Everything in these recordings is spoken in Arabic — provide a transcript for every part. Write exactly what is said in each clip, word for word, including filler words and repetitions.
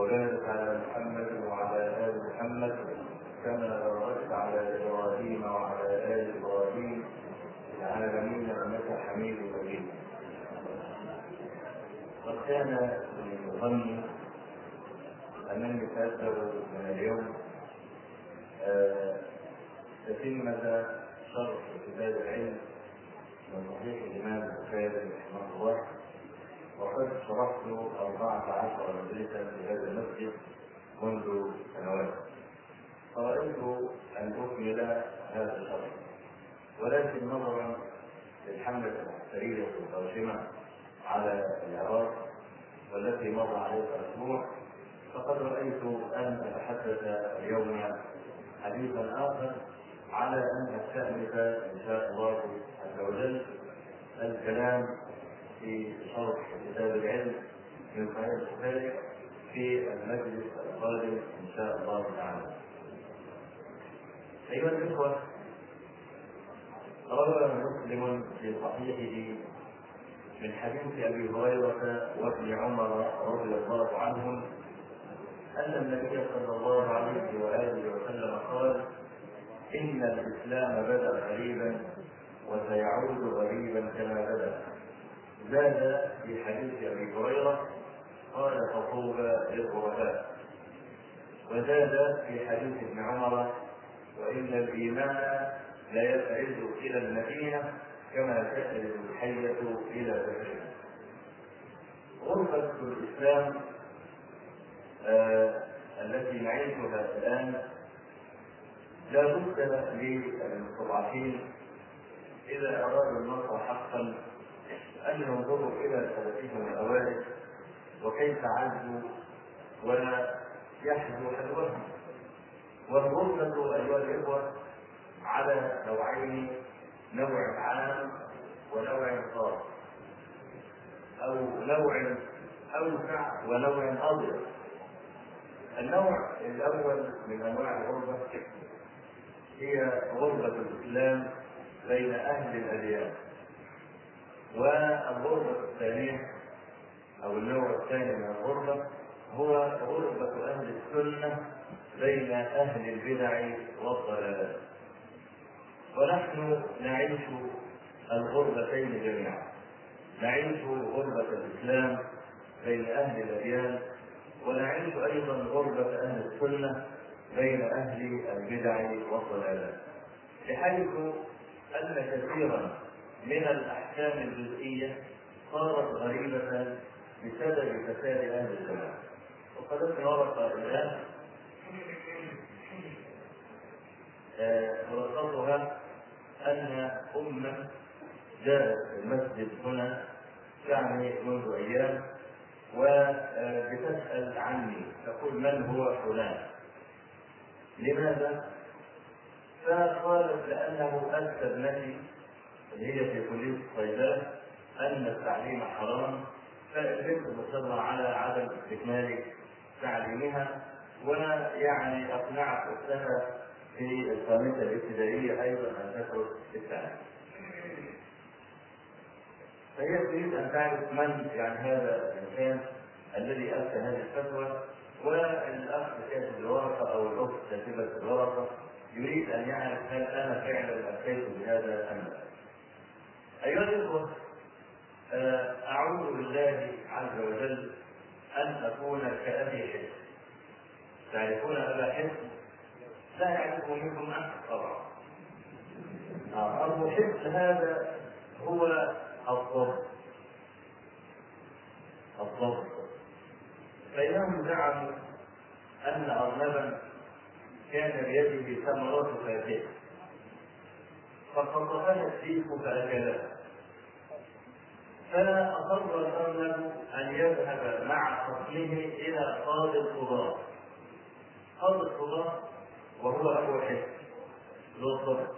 وبارك على محمد وعلى آل محمد كما باركت على إبراهيم وعلى آل إبراهيم في العالمين إنك حميد مجيد. قد كان من ظني أنني سأبدأ من اليوم تتمة شرح كتاب العلم من صحيح الإمام البخاري رحمه الله، وقد شرحت أربعة عشر مجلسا في هذا المسجد منذ سنوات، فرأيت أن أكمل هذا الشرح، ولكن نظرا للحملة العسكرية القادمة على العراق والتي مضى عليها أسبوع، فقد رأيت أن أتحدث اليوم حديثا آخر على أن أستأنف إن شاء الله عز وجل الكلام في شرح كتاب العلم من صحيح البخاري في المجلس القادم إن شاء الله تعالى. أيها الإخوة، روى مسلم في صحيحه من حديث أبي هريرة وابن عمر رضي الله عنهم أن النبي صلى الله عليه وآله وسلم قال: إن الإسلام بدأ غريبا وسيعود غريبا كما بدأ. زاد في حديث أبي هريرة قال: فطوبى للغرباء. وزاد في حديث ابن عمر: وإن الإيمان لا يبعد إلى المدينة كما تبعد الحية إلى بئرها. غربة الإسلام آه التي نعيشها الآن لا بد للمستضعفين إذا أرادوا النصر حقا أن ينظروا إلى سلفهم الأوائل وكيف عزوا ولا يحزوا حذوهم. والغربة أيها الإخوة على نوعين: نوع عام ونوع خاص، أو نوع أوسع ونوع أضيق. النوع الأول من أنواع الغربة هي غربة الإسلام بين أهل الأديان، والغربة الثانية أو النوع الثاني من الغربة هو غربة أهل السنة بين أهل البدع والضلالات. ونحن نعيش الغربتين جميعا، نعيش غربة الإسلام بين أهل الأديان، ونعيش أيضا غربة أهل السنة بين أهل البدع والضلالات، بحيث أن كثيرا من الأحكام الجزئية صارت غريبة بسبب فساد أهل الزمان. وقد ورد الآن خلاصتها أن أمة جاءت المسجد هنا يعني منذ أيام وبتسأل عني، تقول: من هو فلان؟ لماذا؟ فقالت: لأنه أفتى ابنتي اللي هي في كلية الصيدلة أن التعليم حرام، فالبنت مصرة على عدم استكمال تعليمها، ويعني أقنعت أختها في الخامسة الابتدائية أيضا أن تترك التعليم. فهي تريد أن تعرف من يعني هذا الإنسان الذي أفتى هذه الفتوى، والأخ كاتب الورقة أو الأخت كاتبة الورقة يريد أن يعرف هل أنا فعلا أفتيت بهذا أم لا. أيها الأخوة، أعوذ بالله عز وجل أن أكون كأبي حزم. تعرفون أبا حزم؟ لا يعرفه منكم أحد طبعا. أبو حزم هذا هو الضبط الضبط بينهم زعموا أن أرنبا كان بيده ثمرات فاكهة فقطفها السيف فأكلها، فلا أصر الأرنب أن يذهب مع خصمه إلى قاضي القضاة. قاضي القضاة وهو أبو حزم ذو الضبط،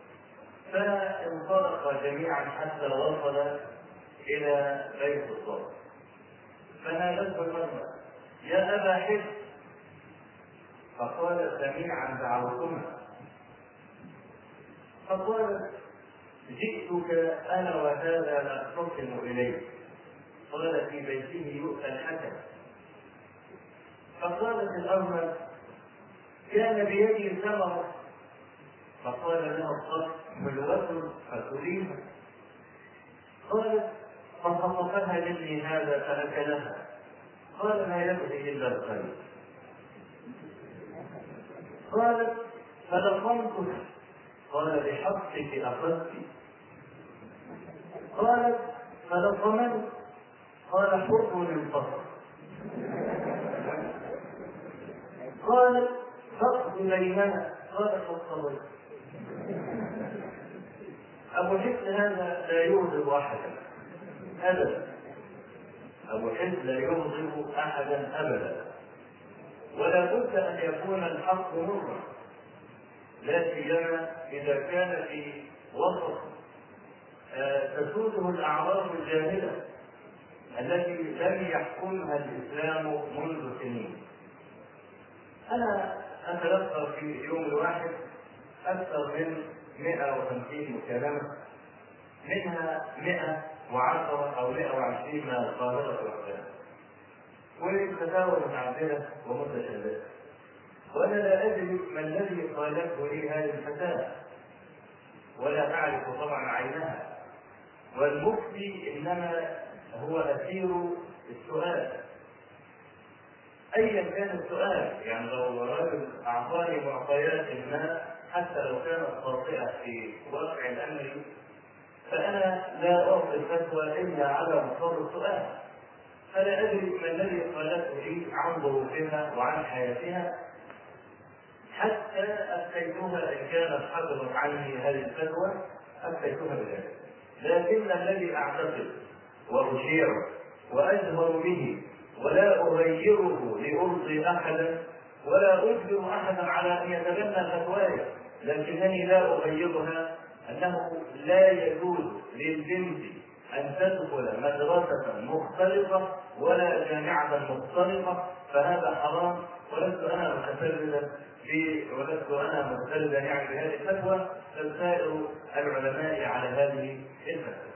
فانطلق جميعا حتى وصل إلى بيت الضبط، فنادته المرأة: يا أبا حزم. فقال: سميعا دعوتما. فقال: جئتك أنا وهذا نختصم إليه. قال: في بيته يؤتى الحكم. فقالت الأرمل: كان بيدي ثمرة. فقال لها الصدق: ملوة فكليها. قالت: فخطفها مني هذا فأكلها. قال: ما يبغي إلا الخير. قالت: فلقمتك. قال: بحقك أخذت. قالت: فلقمني. قال: حر انتصر. قالت: فاقض بيننا. قال: فاقضيت. أبو حسن هذا لا يغضب أحدا أبدا. أبو حسن لا يغضب أحدا أبدا، ولا بد أن يكون الحق مرا، لا سيما إذا كان في وسط تسوده الأعراف الجاهلة التي لم يحكمها الإسلام منذ سنين. أنا أتلقى في اليوم الواحد أكثر من مئة وخمسين مكالمة، منها مئة وعشرة أو مئة وعشرين من القاهرة وحدها، والفتاوى متعددة ومتشابهة، وأنا لا أدري ما الذي قالته لي هذه الفتاة، ولا أعرف طبعا عينها، والمفتي إنما هو أسير السؤال أيا كان السؤال. يعني لو رجل أعطاني معطيات ما حتى لو كانت خاطئة في واقع الأمر، فأنا لا أعطي الفتوى إلا على مصدر السؤال، فلا أدري ما الذي قالته لي عن ظروفها وعن حياتها حتى أفتيتها إن كانت حضرت عني هذه الفتوى أفتيتها بذلك. لكن الذي أعتقد وأشير وأجهر به ولا أغيره لأرضي أحدا ولا أجبر أحدا على أن يتبنى فتواي، لكنني لا أغيرها، أنه لا يجوز للبنت أن تدخل مدرسة مختلطة ولا جامعة مختلطة، فهذا حرام. ولست أنا متفردا في ولست أنا متفردا يعني بهذه الفتوى، بل سائر العلماء على هذه الفتوى.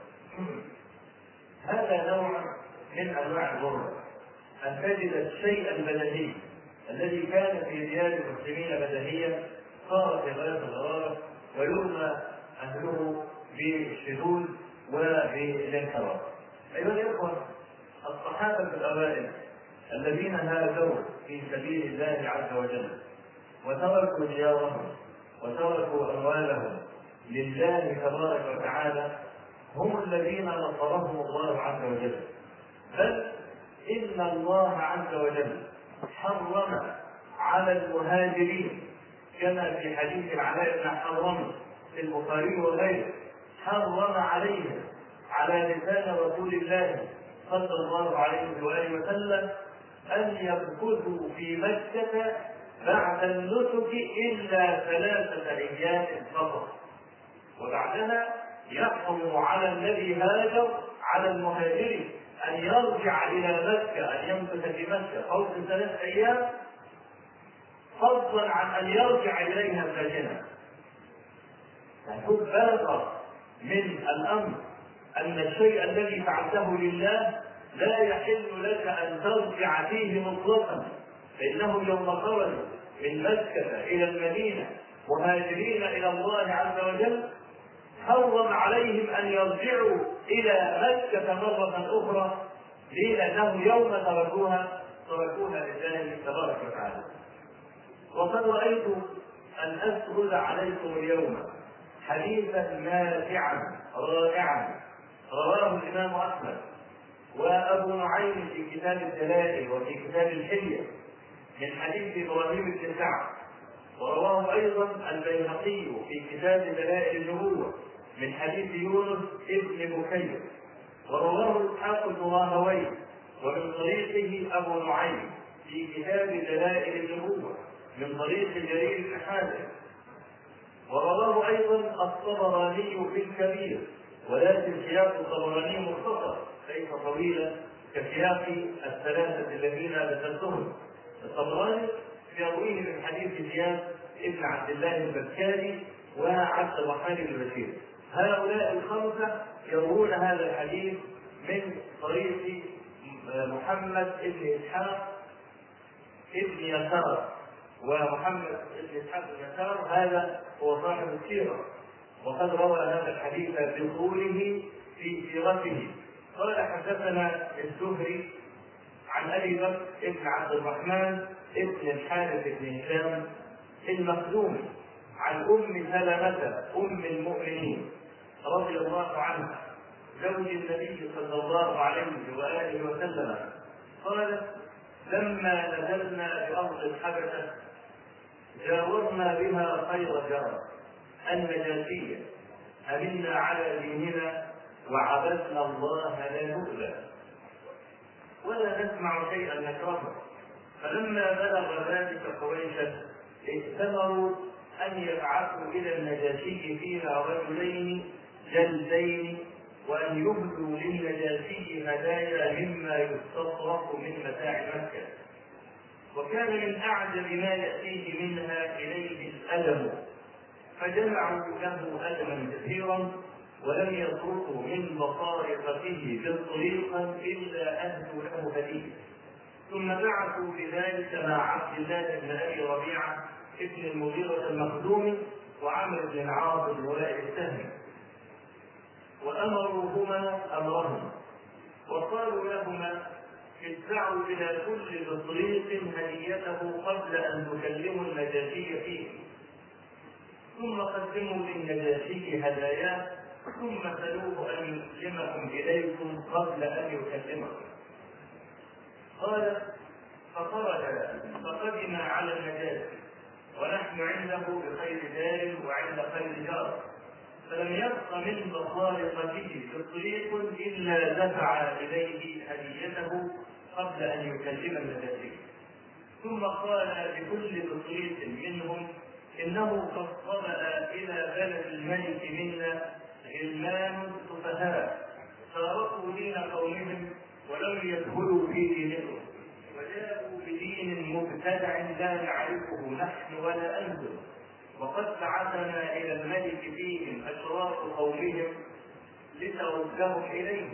هذا نوع من أنواع الغرة، أن تجد الشيء البديهي الذي كان في ديار المسلمين بديهيا صار في غاية الغرابة ويرمى أهله بالشذوذ وبالانحراف. أيها الإخوة، الصحابة الأوائل الذين هاجروا في سبيل الله عز وجل وتركوا ديارهم وتركوا أموالهم لله تبارك وتعالى هم الذين نصرهم الله عز وجل، بل إن الله عز وجل حرم على المهاجرين كما في حديث العلاء بن حرام في البخاري وغيره، حرم عليهم على لسان رسول الله صلى الله عليه وآله وسلم أن يمكثوا في مكة بعد النسك إلا ثلاثة أيام فقط، وبعدها يحرم على الذي هاجر على المهاجرين أن يرجع إلى مكة، أن يمكث في مكة فوق ثلاث أيام، فضلا عن أن يرجع إليها ساكنا. فشوف بلغ من الأمر أن الشيء الذي فعلته لله لا يحل لك أن ترجع فيه مطلقا، فإنهم يوم خرجوا من مكة إلى المدينة مهاجرين إلى الله عز وجل حرم عليهم أن يرجعوا إلى مكة مرة أخرى، لأنهم يوم تركوها تركوها لله تبارك وتعالى. وقد رأيت أن أسرد عليكم اليوم حديثا ماتعا رائعا رواه الإمام أحمد وأبو نعيم في كتاب الدلائل وفي كتاب الحلية من حديث إبراهيم بن سعد، ورواه أيضا البيهقي في كتاب دلائل النبوة من حديث يونس ابن بكير، ورواه إسحاق بن راهويه ومن طريقه أبو نعيم في كتاب دلائل النبوة من طريق جرير بن حازم، ورواه أيضا الطبراني في الكبير، ولكن سياق الطبراني مختصر ليس طويلا كسياق الثلاثة الذين ذكرتهم. الطبراني يرويه من حديث زياد ابن عبد الله البكاري وعبد الرحمن بن بشير، هؤلاء الخمسة يروون هذا الحديث من طريق محمد بن إسحاق ابن يسار ومحمد بن اسحاق بن يسار هذا هو صاحب السيره، وقد روى هذا الحديث بطوله في سيرته. قال حدثنا الزهري عن ابي بكر بن عبد الرحمن ابن الحارث بن هشام المخزومي عن ام سلمه ام المؤمنين رضي الله عنها زوج النبي صلى الله عليه واله وسلم قالت: لما نزلنا بارض الحبشه جاورنا بها خير جار النجاشيه، امنا على ديننا وعبدنا الله لا نؤذى ولا نسمع شيئا نكرهه. فلما بلغ ذلك قريشا ائتمروا ان يبعثوا الى النجاشي فيها رجلين جلدين، وان يهدوا للنجاشي هدايا مما يستصرف من متاع مكه. وكان من اعجب ما ياتيه منها اليه الالم، فجمعوا له ألما كثيرا ولم يتركوا من بطارقته في الطريق إلا أهدوا له هديه. ثم بعثوا بذلك مع عبد الله بن أبي ربيعة ابن المغيرة المخزومي وعمرو بن العاص الولاء السهمي، وأمروهما أمرهم وقالوا لهما: ادفعوا إلى كل بطريق هديته قبل أن تكلموا النجاشي فيه، ثم قدموا للنجاشي هداياه، ثم سألوه أن يسلمكم إليكم قبل أن يكلمكم. قال: فخرج فقدم على النجاشي ونحن عنده بخير دار وعند خير جار، فلم يبق من بطارقته في الطريق إلا دفع إليه هديته قبل أن يكلم النجاشي. ثم قال لكل بطريق منهم: إنه قد طلع إلى بلد الملك منا غلمان سفهاء فارقوا دين قومهم ولم يدخلوا في دينكم، وجاءوا بدين مبتدع لا نعرفه نحن ولا أنتم، وقد بعثنا إلى الملك فيهم أشراف قومهم لتردهم إليه،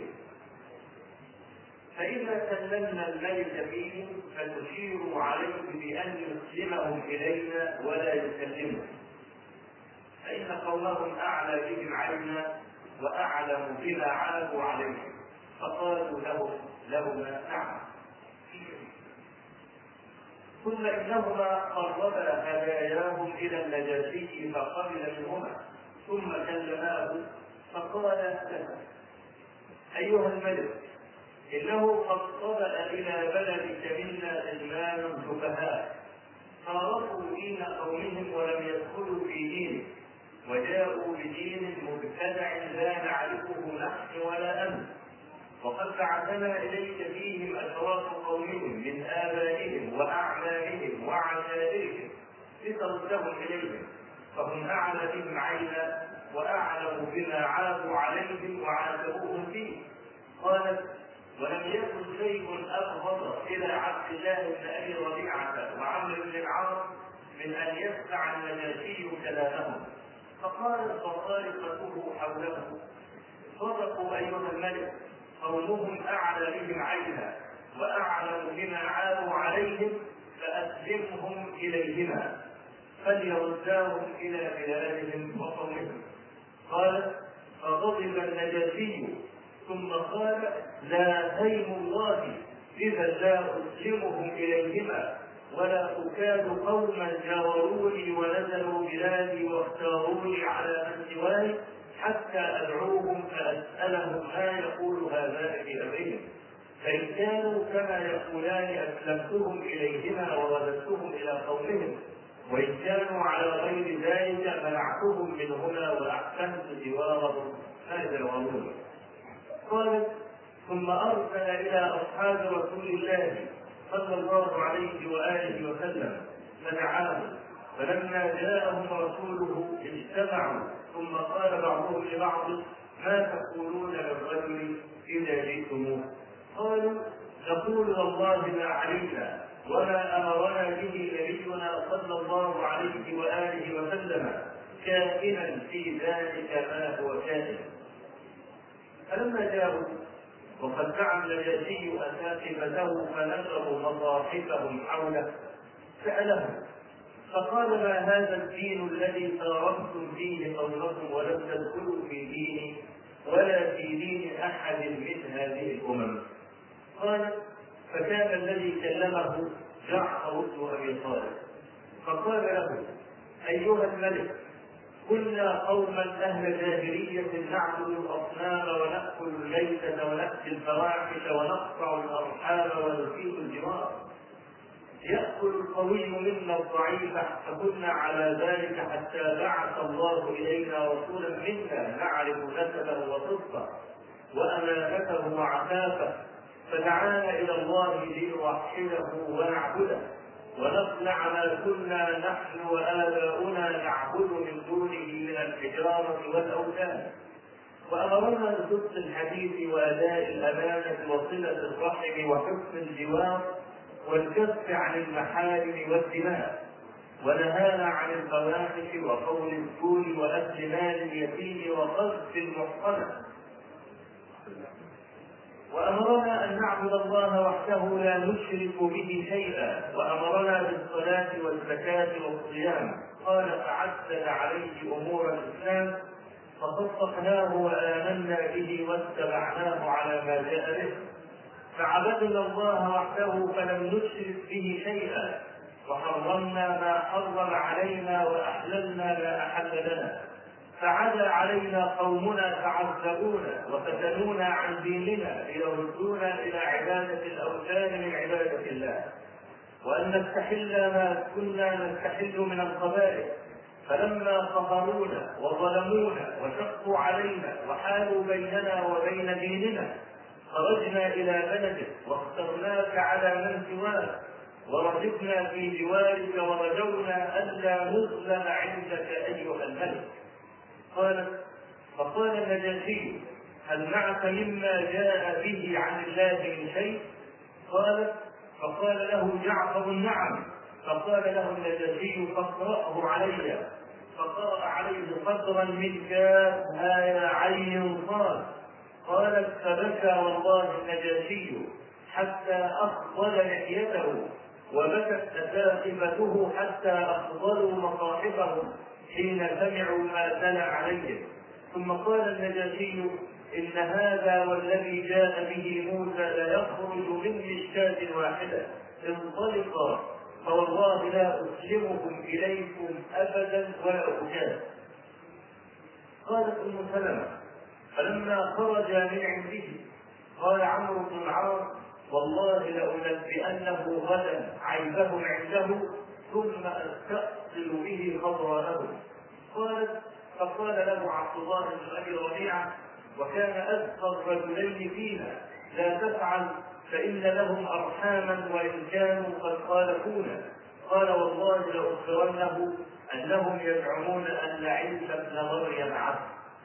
فإذا سلمنا الملك فيهم فتشيروا عليه بأن يسلمهم إلينا ولا يسلمهم، فإن قومهم أعلى بهم عينا وأعلم بما عابوا عليه. فقالوا له لهما: نعم. ثم إنهما قربا هداياهم إلى النجاشي فقبل منهما، ثم كلماه فقال له: أيها الملك، إنه قد طبأ إلى بلدك منا غلمان سفهاء فارقوا دين قومهم ولم يدخلوا في دينه، وجاءوا بدين مبتدع لا نعرفه نحن ولا أنت، وقد بعثنا إليك فيهم أشراف قومهم من آبائهم وأعمامهم وعشائرهم لتردهم إليهم، فهم أعلى بهم عينا وأعلم بما عابوا عليهم وعاتبوهم فيه. قالت: ولم يكن شيء أبغض إلى عبد الله بن أبي ربيعة وعمرو بن العاص من أن يسمع النجاشي كلامهم. فقالت بطارقته حوله: صدقوا أيها الملك، قومهم أعلى بهم عينا وأعلم بما عابوا عليهم، فأسلمهم إليهما فليرداهم إلى بلادهم وقومهم. قالت: فغضب النجاشي ثم قال: لا هيم الله إذا لا أسلمهم إليهما، ولا أكاد قوما جاوروني ونزلوا بلادي واختاروني على من سواي حتى أدعوهم فأسألهم ما يقول هذان في أمرهم، فإن كانوا كما يقولان أسلمتهم إليهما ورددتهم إلى قومهم، وإن كانوا على غير ذلك منعتهم منهما وأحسنت جوارهم ما جاوروني. قالت: ثم أرسل إلى أصحاب رسول الله صلى الله عليه وآله وسلم فدعاهم، فلما جاءهم رسوله اجتمعوا، ثم قال بعضهم لبعض: ما تقولون للرجل إذا جئتموه؟ قالوا: نقول والله ما علمنا وما أمرنا به نبينا صلى الله عليه وآله وسلم، كائنا في ذلك ما هو كائن. فلما جاءوا وقد دعا النجاشي أساقفته فنشروا مصاحفهم حوله سألهم فقال: ما هذا الدين الذي تاركتم فيه قومكم ولم تدخلوا في ديني ولا في دين أحد من هذه الأمم؟ قال: فكان الذي كلمه جعفر بن أبي طالب فقال له: أيها الملك، كنا قوما أهل جاهلية نعبد الأصنام ونأكل الليثة ونأتي الفواحش ونقطع الأرحام ونسيء الجوار، يأكل القوي منا الضعيف، فكنا على ذلك حتى بعث الله إلينا رسولا منا نعرف نسبه وصدقه وأمانته وعفافه، فدعانا إلى الله لنوحده ونعبده ونصنع ما كنا نحن وآباؤنا نعبد من دونه من الحجارة والأوثان، وأمرنا بصدق الحديث وأداء الأمانة وصلة الرحم وحسن الجوار والكف عن المحارم والدماء، ونهانا عن الفواحش وقول الزور وأكل مال اليتيم وقذف المحصنة، وأمرنا أن نعبد الله وحده لا نشرك به شيئا، وأمرنا بالصلاة والزكاة والصيام. قال: فعدد عليه أمور الإسلام فصدقناه وآمنا به واتبعناه على ما جاء به، فعبدنا الله وحده فلم نشرك به شيئا، وحرمنا ما حرم علينا وأحللنا ما أحل لنا، فعدا علينا قومنا فعذبونا وفتنونا عن ديننا ليردونا إلى عبادة الأوثان من عبادة الله، وأن نستحل ما كنا نستحل من القبائل، فلما قهرونا وظلمونا وشقوا علينا وحالوا بيننا وبين ديننا خرجنا إلى بلدك واخترناك على من سواك ورغبنا في جوارك ورجونا ألا نظلم عندك أيها الملك. قالت: فقال النجاشي: هل معك مما جاء به عن الله من شيء؟ قالت: فقال له جعفر: نعم. فقال له النجاشي: فاقرأه علي. فقرأ عليه قدرا من كاف آية عين صاد. قالت: فبكى والله النجاشي حتى أخضل لحيته، وبكت أساقفته حتى أخضلوا مصاحفهم حين سمعوا ما تلا عليهم. ثم قال النجاشي: إن هذا والذي جاء به موسى ليخرج من مشكاة واحدة، انطلقا فوالله لا أسلمكم إليكم أبدا ولا أجاب. قالت أم سلمة: فلما خرج من عنده قال عمرو بن العاص: والله لأنبئنه غدا عيبهم عنده ثم أستأصل به خضراءه. قالت: فقال له عبد الله بن أبي ربيعة وكان أذكى الرجلين فينا: لا تفعل فإن لهم أرحاما وإن كانوا قد خالفونا. قال: والله لأخبرنه أنهم يزعمون أن عيسى ابن مريم عبد.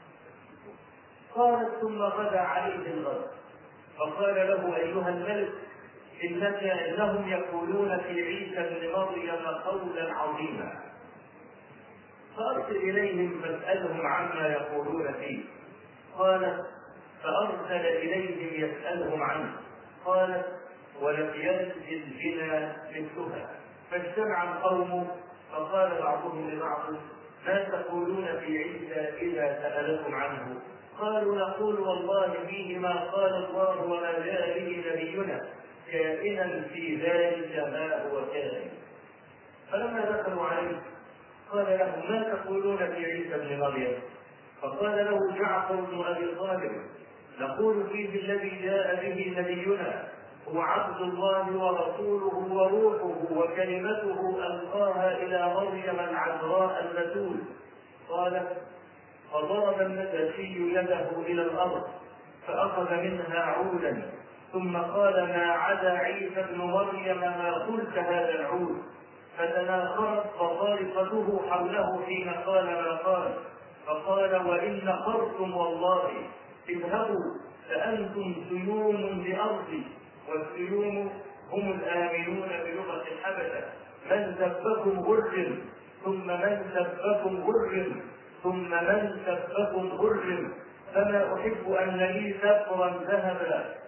قالت: ثم غدا عليه الغد فقال له: أيها الملك، إنك إنهم يقولون في عيسى ابن مريم قولا عظيما، فأرسل إليهم فاسألهم عما يقولون فيه. قالت: فأرسل إليهم يسألهم عنه. قالت: ولم ينزل بنا مثلها. فاجتمع القوم فقال بعضهم لبعض: ما تقولون في عيسى إذا سألكم عنه؟ قالوا: نقول والله فيه ما قال الله وما جاء به نبينا، كائنا في ذلك ما هو كائن. فلما دخلوا عليه قال لهم: ما تقولون في عيسى ابن مريم؟ فقال له جعفر بن أبي طالب: نقول فيه الذي جاء به نبينا هو عبد الله ورسوله وروحه وكلمته ألقاها إلى مريم العذراء البتول. قالت: فضرب النجاشي يده إلى الأرض فأخذ منها عودا، ثم قال: ما عدا عيسى ابن مريم ما قلت هذا العود. فتناخرت بطارقته حوله حين قال ما قال، فقال: وإن نخرتم والله اذهبوا فأنتم سيوم بأرضي، والسيوم هم الآمنون بلغة الحبشة، من سبكم غرم ثم من سبكم غرم ثم من سبكم غرم، فما أحب أن لي سفرا ذهبا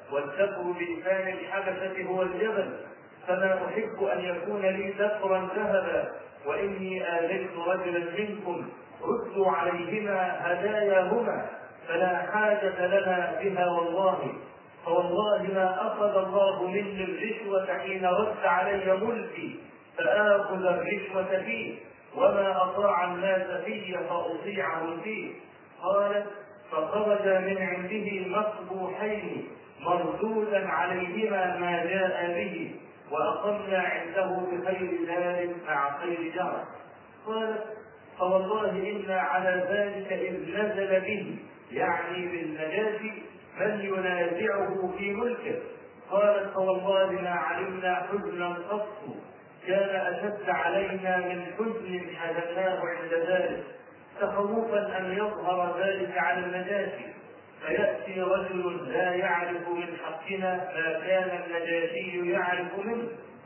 والذكر بلسان الحبشة هو الجبل، فلا أحب أن يكون لي ذكرا ذهبا، وإني آذيت رجلا منكم ردوا عليهما هداياهما، فلا حاجة لنا بها والله، فوالله ما أخذ الله مني الرشوة حين رد علي ملكي فآخذ الرشوة فيه، وما أطاع الناس في فأطيعه فيه. قالت: فخرج من عنده مصبوحين مردودا عليهما ما جاء به، وأقمنا عنده بخير دار مع خير جار. قالت: فوالله إنا على ذلك إذ نزل به، يعني بالنجاة، من ينازعه في ملكه. قالت: فوالله ما علمنا حزنا قط كان أشد علينا من حزن حزناه عند ذلك، تخوفا أن يظهر ذلك على النجاشي فيأتي رجل لا يعرف من حقنا ما كان النجاشي يعرف منه.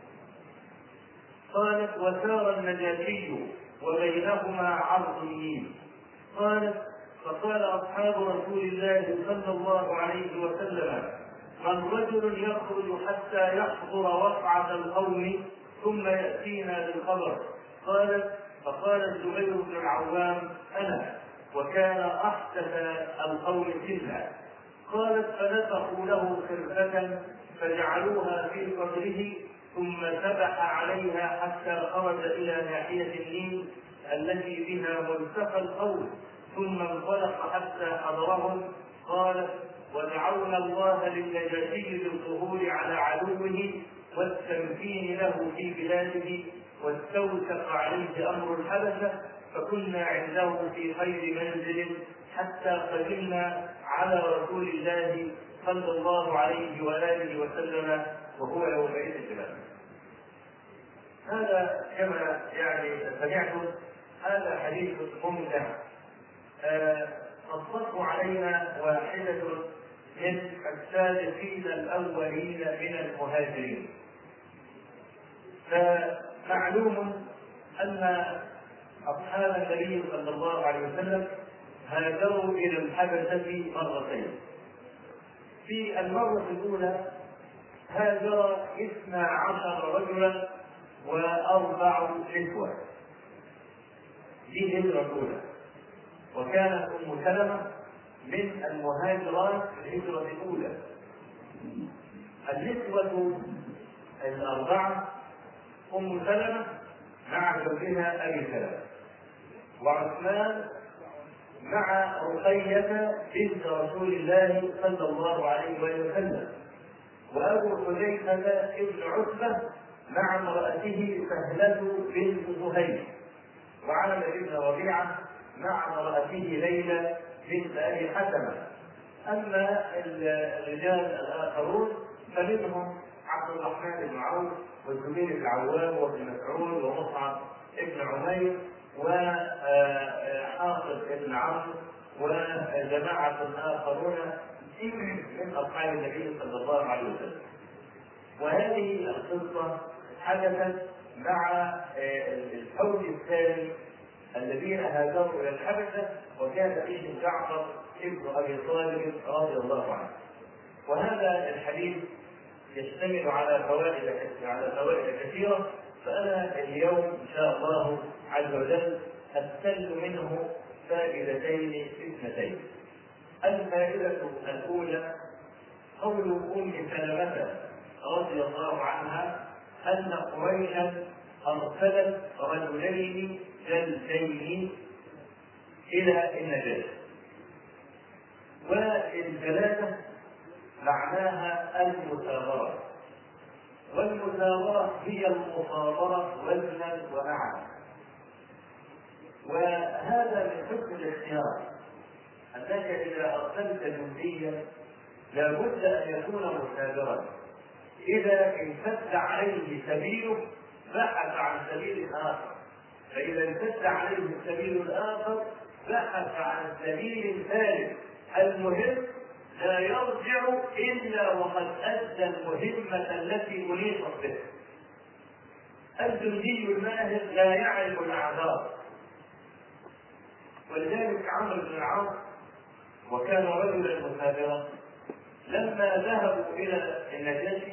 قالت: وسار النجاشي وبينهما عرض النيل. قالت: فقال أصحاب رسول الله صلى الله عليه وسلم: من رجل يخرج حتى يحضر وقعة القوم ثم يأتينا بالخبر؟ قالت: فقال الزبير بن العوام: أنا، وكان أحدث القوم سنا. قالت: فنفخوا له خرفة فجعلوها في قبره ثم سبح عليها حتى خرج إلى ناحية النيل التي بها ملتقى القوم، ثم انطلق حتى حضرهم. قالت: ودعونا الله للنجاشي بالظهور على عدوه والتمكين له في بلاده، واستوثق عليه أمر الحبشة، فكنا عنده في خير منزل حتى قدمنا على رسول الله صلى الله عليه وآله وسلم وهو يومئذ جبل. هذا كما يعني سمعتم هذا حديث ممتع قصته علينا واحدة من السابقين الأولين من المهاجرين. فمعلوم أن أصحاب النبي صلى الله عليه وسلم هاجروا إلى الحبشة مرتين. في المرة الأولى هاجر اثنا عشر رجلا وأربع نسوة، دي الهجرة الأولى، وكانت أم سلمة من المهاجرات في الهجرة الأولى. النسوة الأربعة أم سلمة مع زوجها أبي سلمة، وعثمان مع رقية بنت رسول الله صلى الله عليه وسلم، وأبو حذيفة ابن عتبة مع امرأته سهلة بنت زهير، وعامر بن ربيعة مع امرأته ليلى بنت أبي حسنة. أما الرجال الآخرون فمنهم عبد الرحمن بن عوف والزبير بن العوام وابن مسعود ومصعب بن عمير وحافظ بن عمرو وجماعة آخرون من أصحاب النبي صلى الله عليه وسلم. وهذه القصة حدثت مع الحوض الثاني الذين هاجروا إلى الحبشة، وكان فيهم جعفر ابن أبي طالب رضي الله عنه. وهذا الحديث يشتمل على فوائد على فوائد كثيرة، فأنا اليوم إن شاء الله عز وجل أستل منه فائدتين اثنتين. الفائدة الأولى قول أم سلمة رضي الله عنها أن قريشا أرسلت رجلين جلدين إلى النجاشي، والجلالة معناها المثابرة، والمثابرة هي المصابرة وزنا ومعنى. وهذا من حسن الاختيار، أنك إذا أرسلت جنديا لابد أن يكون مثابرا، إذا امتد عليه سبيله بحث عن سبيل آخر، فإذا امتد عليه السبيل الآخر بحث عن سبيل ثالث. المهم لا يرجع إلا وقد أدى المهمة التي أليقت به. الجندي الماهر لا يعرف الأعذار، ولذلك عمرو بن العاص وكان رجلا مثابرا لما ذهبوا إلى النجاشي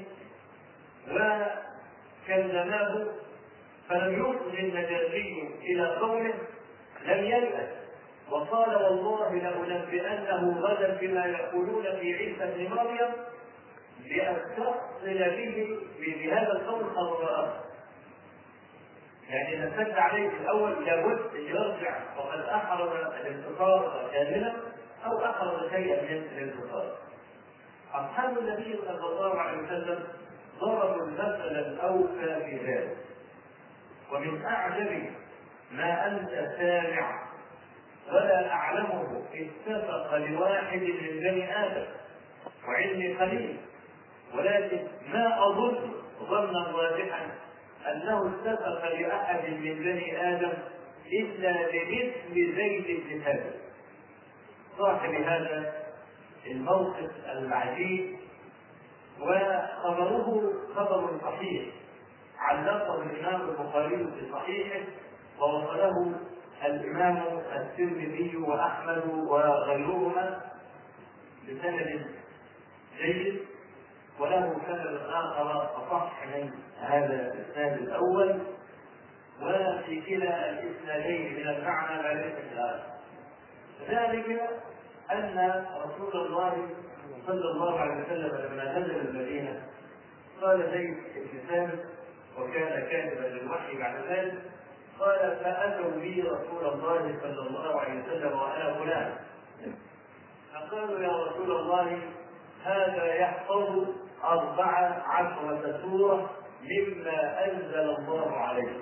وكلماه فلم يصغ النجاشي إلى قوله لم يلأس وقال والله لأنبئنه غدا بما يقولون في عيسى بن مريم لأستأصل به بهذا القول أضراره. يعني إذا اشتد عليه في الأول لابد أن يرجع وقد أحرز الانتصار كاملا أو أحرز شيئا من الانتصار. أصحاب النبي صلى الله عليه وسلم ضربوا المثل الأوفى في ذلك. ومن أعجب ما أنت سامع ولا أعلمه اتفق لواحد من بني آدم وعلمي قليل، ولكن ما أظن ظنا راجحا أنه اتفق لأحد من بني آدم إلا لمثل زيد بن ثابت صاحب هذا الموقف العجيب. وخبره خبر صحيح علقه الإمام البخاري في صحيحه ووصله الإمام الترمذي وأحمد وغيرهما بسند جيد، وله سند آخر أصح من هذا الإسناد الأول، وفي كلا الإسنادين من المعنى لا ليس في الآخر. ذلك أن رسول الله صلى الله عليه وسلم لما نزل المدينة قال زيد بن ثابت وكان كاتبا للوحي بعد ذلك قال فأتوا بي رسول الله صلى الله عليه وسلم وأنا غلام فقالوا يا رسول الله هذا يحفظ أربع عشرة سورة مما أنزل الله عليه.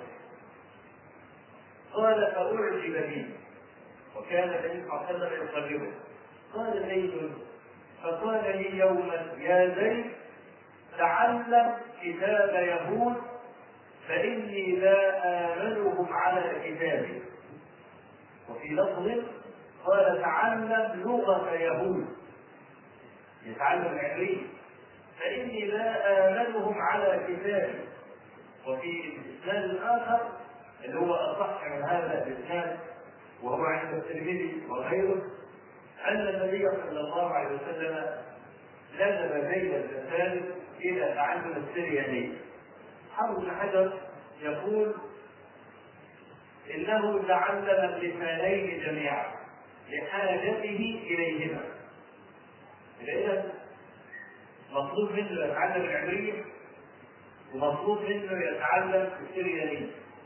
قال فأعجب بي وكان النبي صلى الله عليه وسلم يقربه. قال زيد فقال لي يوما يا زيد تعلم كتاب يهود فإني لا آمنهم على كتابي. وفي لفظ قال تعلم لغة يهود يتعلم العبرية فإني لا آمنهم على كتابي. وفي الإسناد الآخر اللي هو أصح من هذا الإسناد وهو عند الترمذي وغيره أن النبي صلى الله عليه وسلم لزم زيد بن ثابت إلى تعلم السريانية. حافظ بن حجر يقول إنه تعلم اللسانين جميعا لحاجته إليهما. إذا مطلوب منه يتعلم العبرية ومطلوب منه يتعلم السريانية.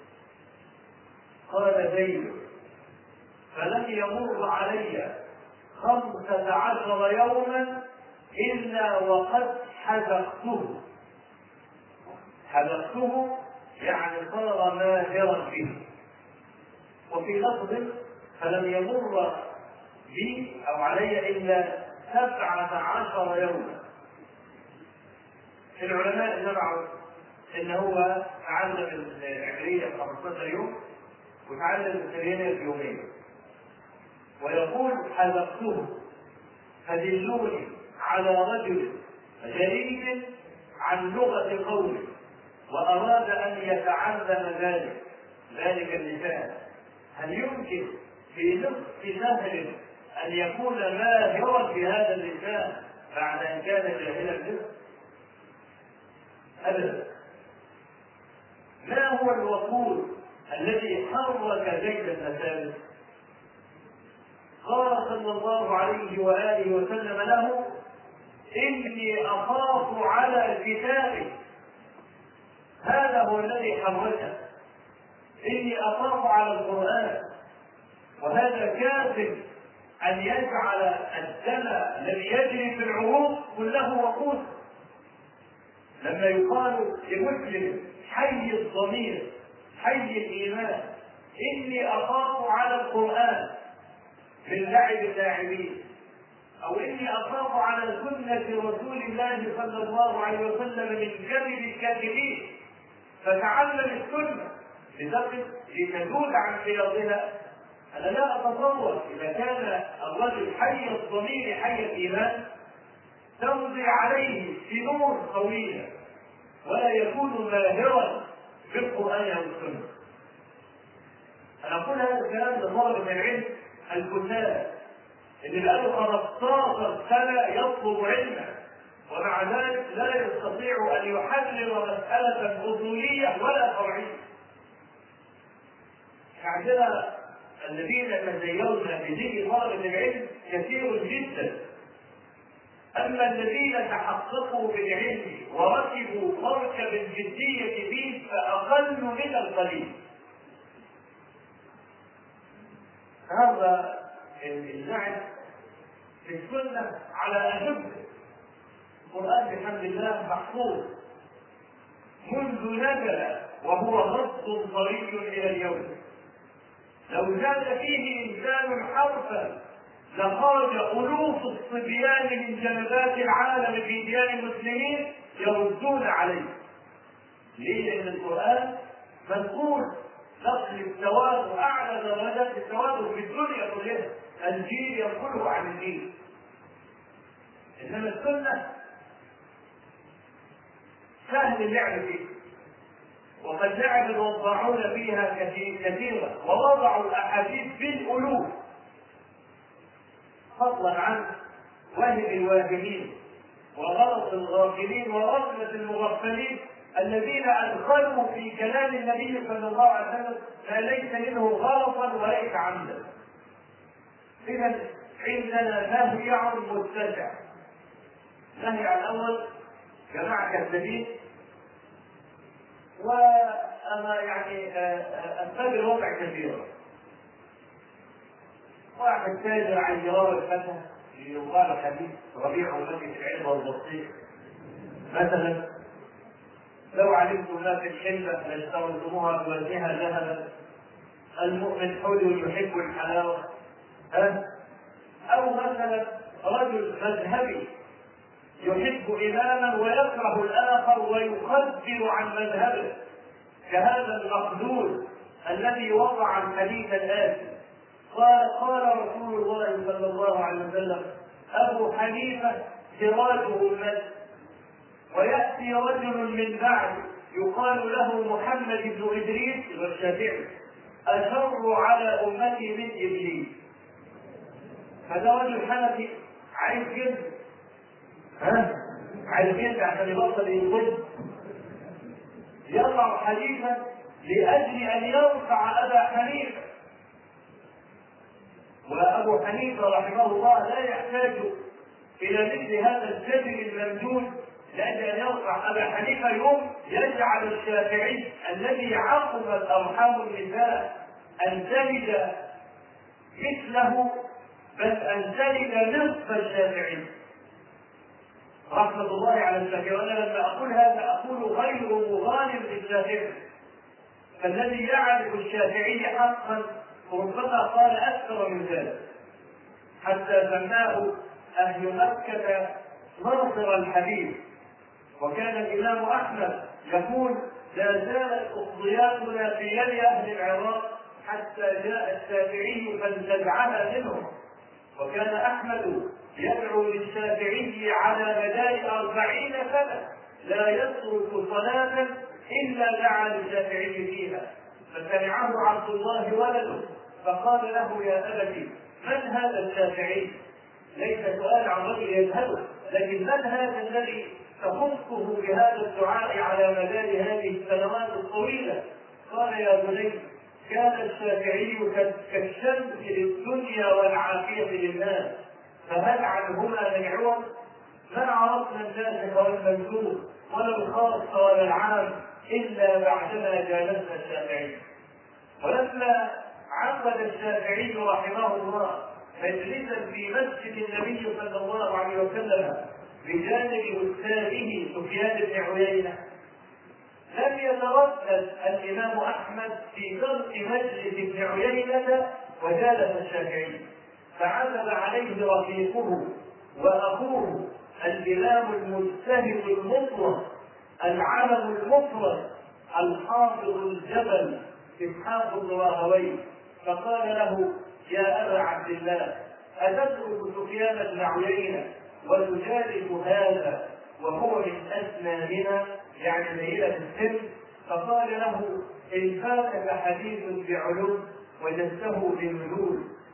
قال زيد فلم يمر علي خمسة عشر يوما إلا وقد حذقته. حذقته يعني صار ماهرا به. وفي لفظ فلم يمر بي أو علي إلا سبعة عشر يوما. العلماء جمعوا إن هو تعلم العبرية خمسة عشر يوم وتعلم السريانية في يومين. ويقول حذقته فدلوني على رجل غريب عن لغة قومه وأراد أن يتعلم ذلك ذلك اللسان. هل يمكن في نصف سهل أن يكون ماهرا بهذا اللسان بعد أن كان جاهلا به؟ أبدا. ما هو الوقود الذي حرك زيد بن ثابت؟ قال صلى الله عليه وآله وسلم له إني أخاف على كتابي. هذا هو الذي حركه. إني أخاف على القرآن. وهذا كافٍ أن يجعل الدم الذي يجري في العروق كله وقود. لما يقال لمسلم حي الضمير حي الإيمان إني أخاف على القرآن من لعب اللاعبين، أو إني أخاف على سنة رسول الله صلى الله عليه وسلم من كذب الكاذبين، فتعلم السنة لتقف لتزول عن خياطها. أنا لا أتصور إذا كان الرجل حي الضمير حي الإيمان تمضي عليه سنون طويلة ولا يكون ماهرا بالقرآن أو السنة. أنا أقول هذا الكلام لطلبة العلم الكتاب اللي بقاله خمستاشر سنة يطلب علما ومع ذلك لا يستطيع أن يحلل مسألة أصولية ولا فرعية. عندنا الذين يتزينون بدين طلبة العلم كثير جدا، أما الذين تحققوا بالعلم وركبوا مركب الجدية فيه فأقل من القليل. هذا النعم في السنة على أشده. القرآن بحمد الله محفوظ منذ نزل وهو غض طري إلى اليوم. لو زاد فيه إنسان حرفا لخرج ألوف الصبيان من جنبات العالم في ديار المسلمين يردون عليه. ليه؟ لأن القرآن منقول نقل التوازن أعلى درجات التوازن في الدنيا كلها، الجيل ينقله عن الجيل. إنما السنة سهل اللعب فيه، وقد لعب الوضاعون فيها كثيرا ووضعوا الأحاديث بالألوف، فضلا عن وهم الواهمين وغلط الغافلين وغفلة المغفلين الذين أدخلوا في كلام النبي صلى الله عليه وسلم ما ليس منه غلطا وليس عمدا. إذا عندنا نهي متسع. نهي عن الأول جماعة كذابين، وأنا يعني أسباب الوضع كثيرة. واحد تاجر عن جرار الفتى يقال حديث ربيع أمتي في العلم والبسيط مثلا: لو علمتم ما في الحلة لاشتريتموها بوزنها ذهبا، المؤمن حلو يحب الحلاوة. أه؟ أو مثلا رجل مذهبي يحب إماما ويكره الآخر ويخبر عن مذهبه، كهذا المخذول الذي وضع الحديث الآتي: قال قال رسول الله صلى الله عليه وسلم: أبو حنيفة سراج أمتي، ويأتي رجل من بعد يقال له محمد بن إدريس والشافعي: أشر على أمتي من إبليس. هذا رجل حنفي عايز جد، ها عايز جد عشان يبطل ينقل، يضع حديثا لأجل أن يرفع أبا حنيفة. وأبو حنيفة رحمه الله لا يحتاج إلى مثل هذا الجدل الممدود لأجل أن يرفع أبا حنيفة يوم يجعل الشافعي الذي عقم الأرحام النساء أن تلد مثله، بل أن تلد نصف الشافعي رحمة الله على الشافعي. وأنا لما أقول هذا أقول غير مغالب للشافعي، فالذي يعرف الشافعي حقا ربما قال أكثر من ذلك، حتى سماه أهل مكة ناصر الحديث. وكان الإمام أحمد يقول: لا زالت أقضياتنا في يد أهل العراق حتى جاء الشافعي فانتزعها منهم. وكان أحمد يدعو للشافعي على مدار أربعين سنة لا يترك صلاة إلا دعا للشافعي فيها، فسمعه عبد الله ولده فقال له: يا أبتي من هذا الشافعي؟ ليس سؤال عن رجل يذهبه، لكن من هذا الذي تخصه بهذا الدعاء على مدار هذه السنوات الطويلة؟ قال: يا بني، كان الشافعي كالشمس للدنيا والعافية للناس، فهل عنهما من عوض؟ ما عرفنا الناس والمنسوب ولا الخاص ولا العام إلا بعدما جالسنا الشافعي. ولما عقد الشافعي رحمه الله مجلسا في مسجد النبي صلى الله عليه وسلم بجانب أستاذه سفيان بن عيينة، لم يتردد الإمام أحمد في ترك مجلس ابن عيينة وجالس الشافعي، فعزم عليه رفيقه وأخوه الإمام المجتهد المطلق العلم المفرد الحافظ الجبل إسحاق بن راهويه، فقال له: يا أبا عبد الله، أتترك سفيان بن عيينة وتجالس هذا وهو من أسناننا، يعني ليلة السن؟ فقال له: إن فاتك حديث بعلوم وجدته بملول،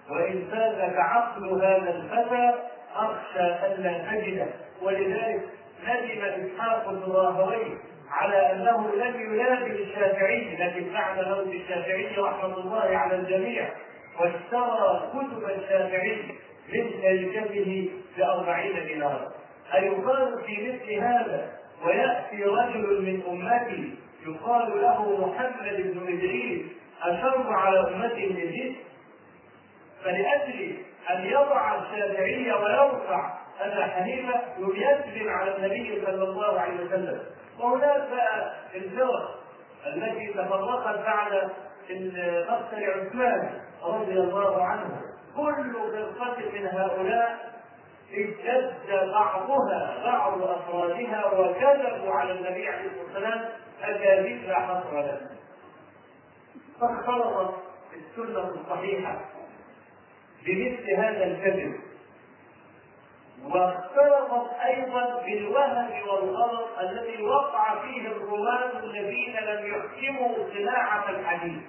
وإن فاتك عقل هذا الفتى أخشى ألا تجده. ولذلك ندم إسحاق بن راهويه على أنه لم يلازم الشافعي، لكن بعد موت الشافعي رحمة الله على الجميع واشترى كتب الشافعي من شركته بأربعين دينارا. أيقال في مثل هذا ويأتي رجل من أمتي يقال له محمد بن إدريس أشر على أمتي من الجسم؟ فلأجل أن يضع الشافعية ويرفع أبا حنيفة يكذب على النبي صلى الله عليه وسلم. وهناك بقى الفرق التي تفرقت بعد مقتل عثمان رضي الله عنه، كل فرقة من هؤلاء اجتد بعضها بعض أفرادها وكذبوا على النبي عليه الصلاة والسلام أكاذيب لا حصر لها. فاختلطت السنة الصحيحة بمثل هذا الكذب، واختلطت ايضا بالوهم والغلط الذي وقع فيه الرواه الذين لم يحكموا صناعه الحديث.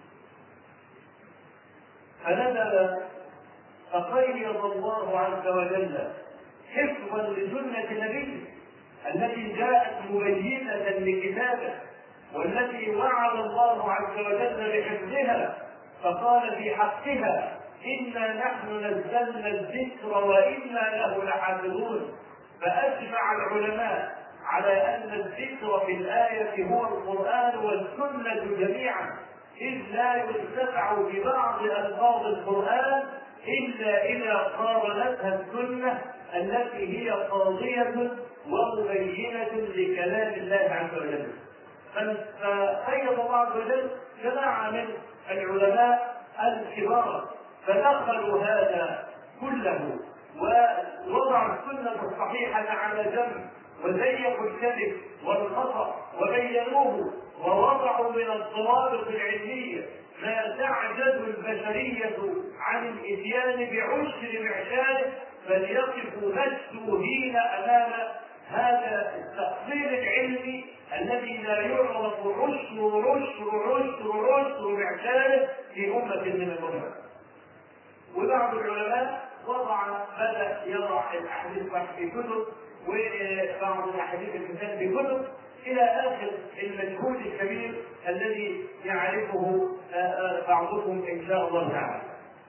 فنزل فقيض الله عز وجل حفظا لسنه النبي التي جاءت مبينه لكتابه والتي وعد الله عز وجل بحفظها، فقال في حقها إنا نحن نزلنا الذكر وإنا له لحافظون. فأجمع العلماء على أن الذكر في الآية هو القرآن والسنة جميعا، إذ لا ينتفع ببعض ألفاظ القرآن إلا إذا قارنتها السنة التي هي قاضية ومبينة لكلام الله عز وجل. فقيض الله عز وجل جماعة من العلماء الكبار فدخلوا هذا كله ووضعوا السنة الصحيحة على جنب وزيفوا الكذب والخطأ وبينوه ووضعوا من الضوابط العلمية ما تعجز البشرية عن الإتيان بعشر معشاره، فليقفوا مستوهين أمام هذا التقصير العلمي الذي لا يعرف عشر عشر عشر عشر معشاره في أمة من الأمم. وبعض العلماء وضع بدأ يضع الأحاديث في كتب وبعض الأحاديث الإنسان في كتب إلى آخر المجهود الكبير الذي يعرفه بعضكم إن شاء الله تعالى.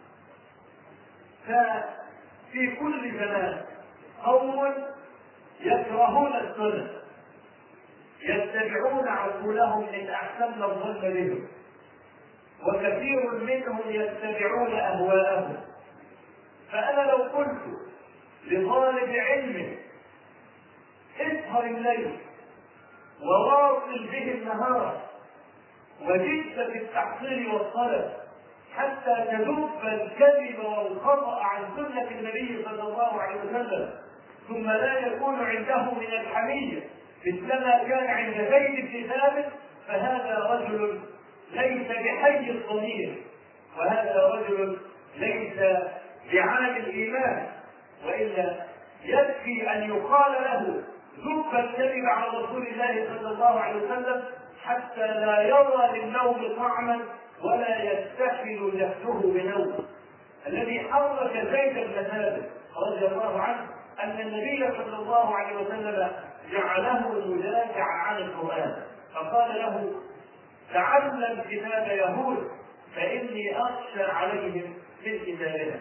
ففي كل زمان قوم يكرهون السنة يتبعون عقولهم إن أحسن الظن بهم، وكثير منهم يتبعون أهواءهم. فأنا لو قلت لطالب علم اسهر الليل وواصل به النهار وجد في التحصيل والطلب حتى تذوب الكذب والخطأ عن سنة النبي صلى الله عليه وسلم، ثم لا يكون عنده من الحمية مثلما كان عند زيد بن ثابت، فهذا رجل ليس بحي الضمير، وهذا رجل ليس بعالم الإيمان. وإلا يكفي أن يقال له ذب الكذب على رسول الله صلى الله عليه وسلم حتى لا يرى للنوم طعما ولا يستحمل جهده بنوم. الذي حرك زيد بن ثابت رضي الله عنه أن النبي صلى الله عليه وسلم جعله مدافعا عن القرآن، فقال له تعلم كتاب يهود فإني أخشى عليهم من كتابنا.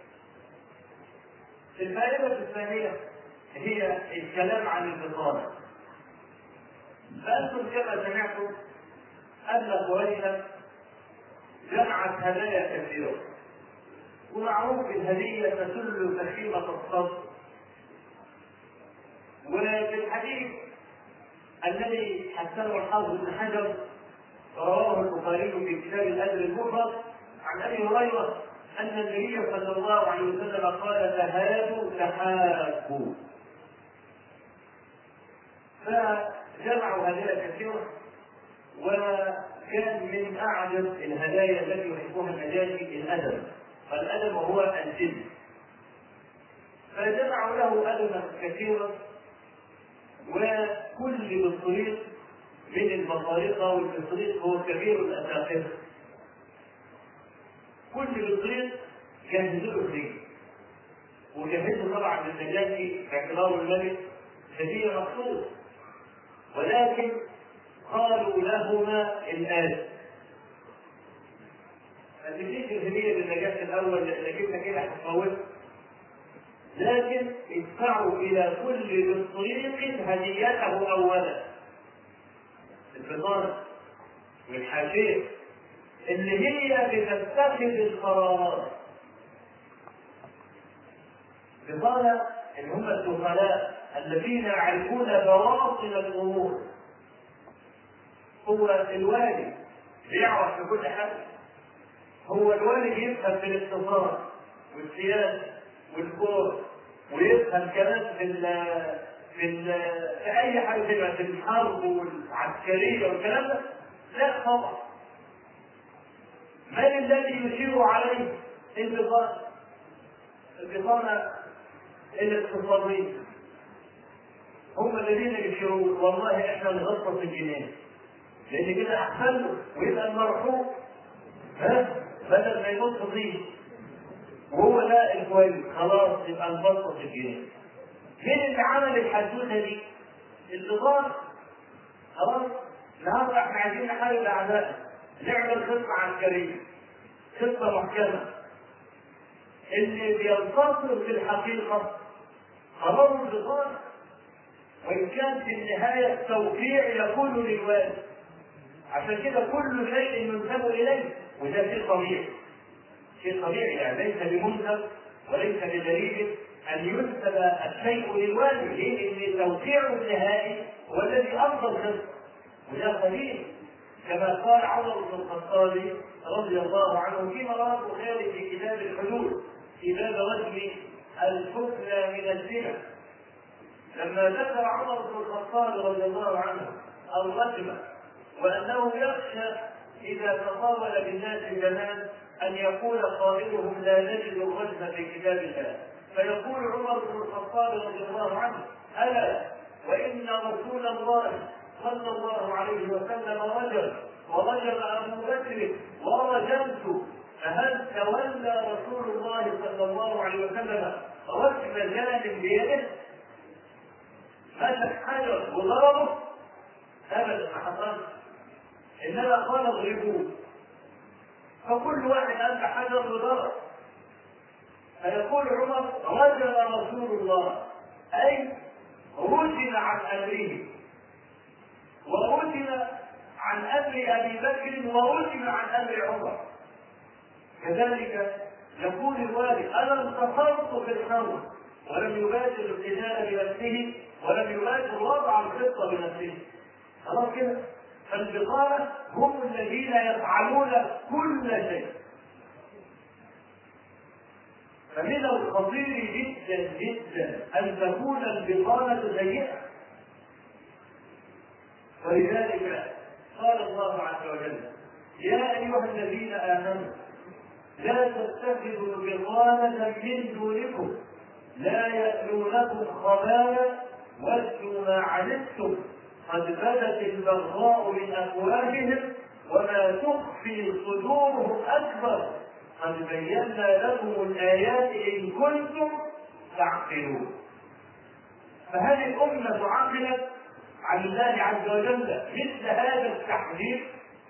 الفائدة الثانية هي الكلام عن البطانة. فأنتم كما سمعتم أن قريشا جمعت هدايا كثيرة، ومعروف الهدية تسل سخيمة الصدر. وفي الحديث الذي حسنه الحافظ بن حجر رواه البخاري في كتاب الأدب المفرد عن أبي هريرة أن النبي صلى الله عليه وسلم قال تهادوا تحابوا. فجمعوا هدايا كثيرة، وكان من أعجب الهدايا التي يحبها النجاشي الأدب، فالأدب هو الجد. فجمعوا له أدبا كثيرا، وكل بطريق من البطارقة والبطريق هو كبير الأساقفة، كل بطريق جهزوا له هديه، وجهزوا طبعا للنجاشي باعتباره الملك هديه مخصوصه، ولكن قالوا لهما الآن: ما تديش الهديه للنجاشي الاول لانك انت كده هتفوته، لكن ادفعوا الى كل بالطريق هديته اولا. البطانه والحاشيه اللي هي بتتخذ القرارات، بطانه اللي هم الدخلاء الذين يعرفون بواطن الامور. هو الوالي بيعرف في كل حاجه، هو الوالي يفهم في الاقتصاد والسياسه والكوره، ويفهم كمان في ال في ال في اي حاجه تبقى في الحرب والعسكريه والكلام ده. لا طبعا. من الذي يشير عليه؟ البطانه البطانه الاقتصاديه، هم الذين يشيرون. والله احنا نغطس الجنيه لان كده احسن له ويبقى المرحوم ها بدل ما ينط فيه، وهو لا الكويس خلاص يبقى نبسط الجنيه. مين اللي عمل الحدوته دي؟ البطانه. خلاص النهارده احنا عايزين نحارب اعدائنا، نعمل خطه عسكريه، خطه محكمه. اللي بينتصر في الحقيقه قرار البطانه، وان كان في النهايه التوقيع يكون للوالي. عشان كده كل شيء ينسب اليه، وده شيء طبيعي، شيء طبيعي يعني ليس بمنكر وليس بدليل ان ينسب الشيء للوالي. ليه؟ ان توقيعه النهائي هو الذي افضل خطه، وده طبيعي. كما قال عمر بن الخطاب رضي الله عنه فيما رواه البخاري في كتاب الحدود في باب رجم الحكم من الزنا، لما ذكر عمر بن الخطاب رضي الله عنه الرجم وانه يخشى اذا تطاول بالناس الزمان ان يقول قائلهم لا نجد الرجم في كتاب الله، فيقول عمر بن الخطاب رضي الله عنه: الا وان رسول الله صلى الله عليه وسلم رجل ورجل ابو بكر ورجمت، فهل تولى رسول الله صلى الله عليه وسلم رجم جانب بيده؟ مسك حجر وضربه؟ ابدا ما حصلش، انما قال اضربوه، فكل واحد ألقى حجر وضرب. فيقول عمر: رجل رسول الله، اي رجل عن امره، ورجل عن امر ابي بكر، ورجل عن امر عمر. كذلك يقول الوالي: انا انتصرت في الحرب ولم يبادر القتال بنفسه ولم يبادر وضع الخطه بنفسه. خلاص كده. فالبطانه هم الذين يفعلون كل شيء. فمن الخطير جدا جدا ان تكون البطانه سيئه. ولذلك قال الله عز وجل: يا ايها الذين امنوا لا تتخذوا بطانه من دونكم لا يألونكم خبالا ودوا ما عنتم قد بدت البغضاء من افواههم وما تخفي صدورهم اكبر قد بينا لكم الايات ان كنتم تعقلون. فهذه الامه عقلت عن الله عز وجل مثل هذا التحذير.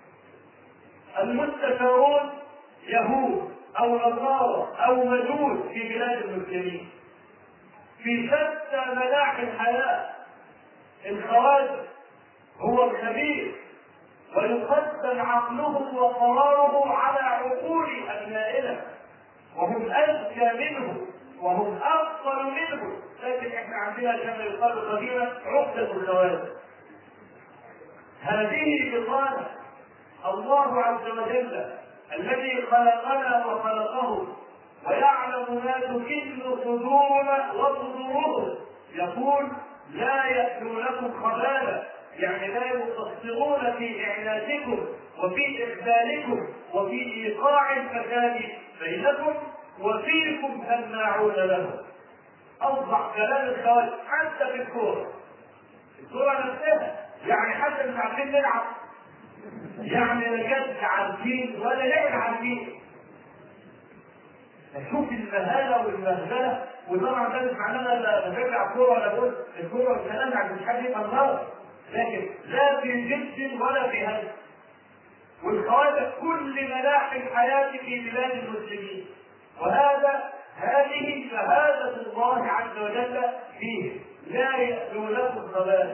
المستشارون يهود او نصارى او مجوس في بلاد المسلمين في شتى مناحي الحياه. الخواجه هو الخبير ويقدم عقله وقراره على عقول ابنائنا، وهم اذكى منه وهم افضل منه، لكن احنا عندنا كما يقال قديما عقده الخواجه. هذه بطانه الله عز وجل الذي خلقنا وخلقه ويعلم ما تكن صدورنا وصدورهم يقول: لا يأتونكم خبالا، يعني لا يقصرون في إعلانكم وفي إخباركم وفي إيقاع الفساد بينكم وفيكم سماعون له. أوضح كلام الخوارج حتى في الكورة. الكورة نفسها يعني حتى مش عارفين نلعب، يعني لا جد عارفين ولا لعب عارفين. نشوف المهانه والمهزله. وطبعا ده مش معناه انا بشجع كوره ولا بقول الكوره والكلام عشان مش حد يفهم غلط، لكن لا في جد ولا في هزل. والخوارج كل مناحي الحياه في بلاد المسلمين، وهذا هذه شهاده الله عز وجل فيه، لا يألونكم خبالا.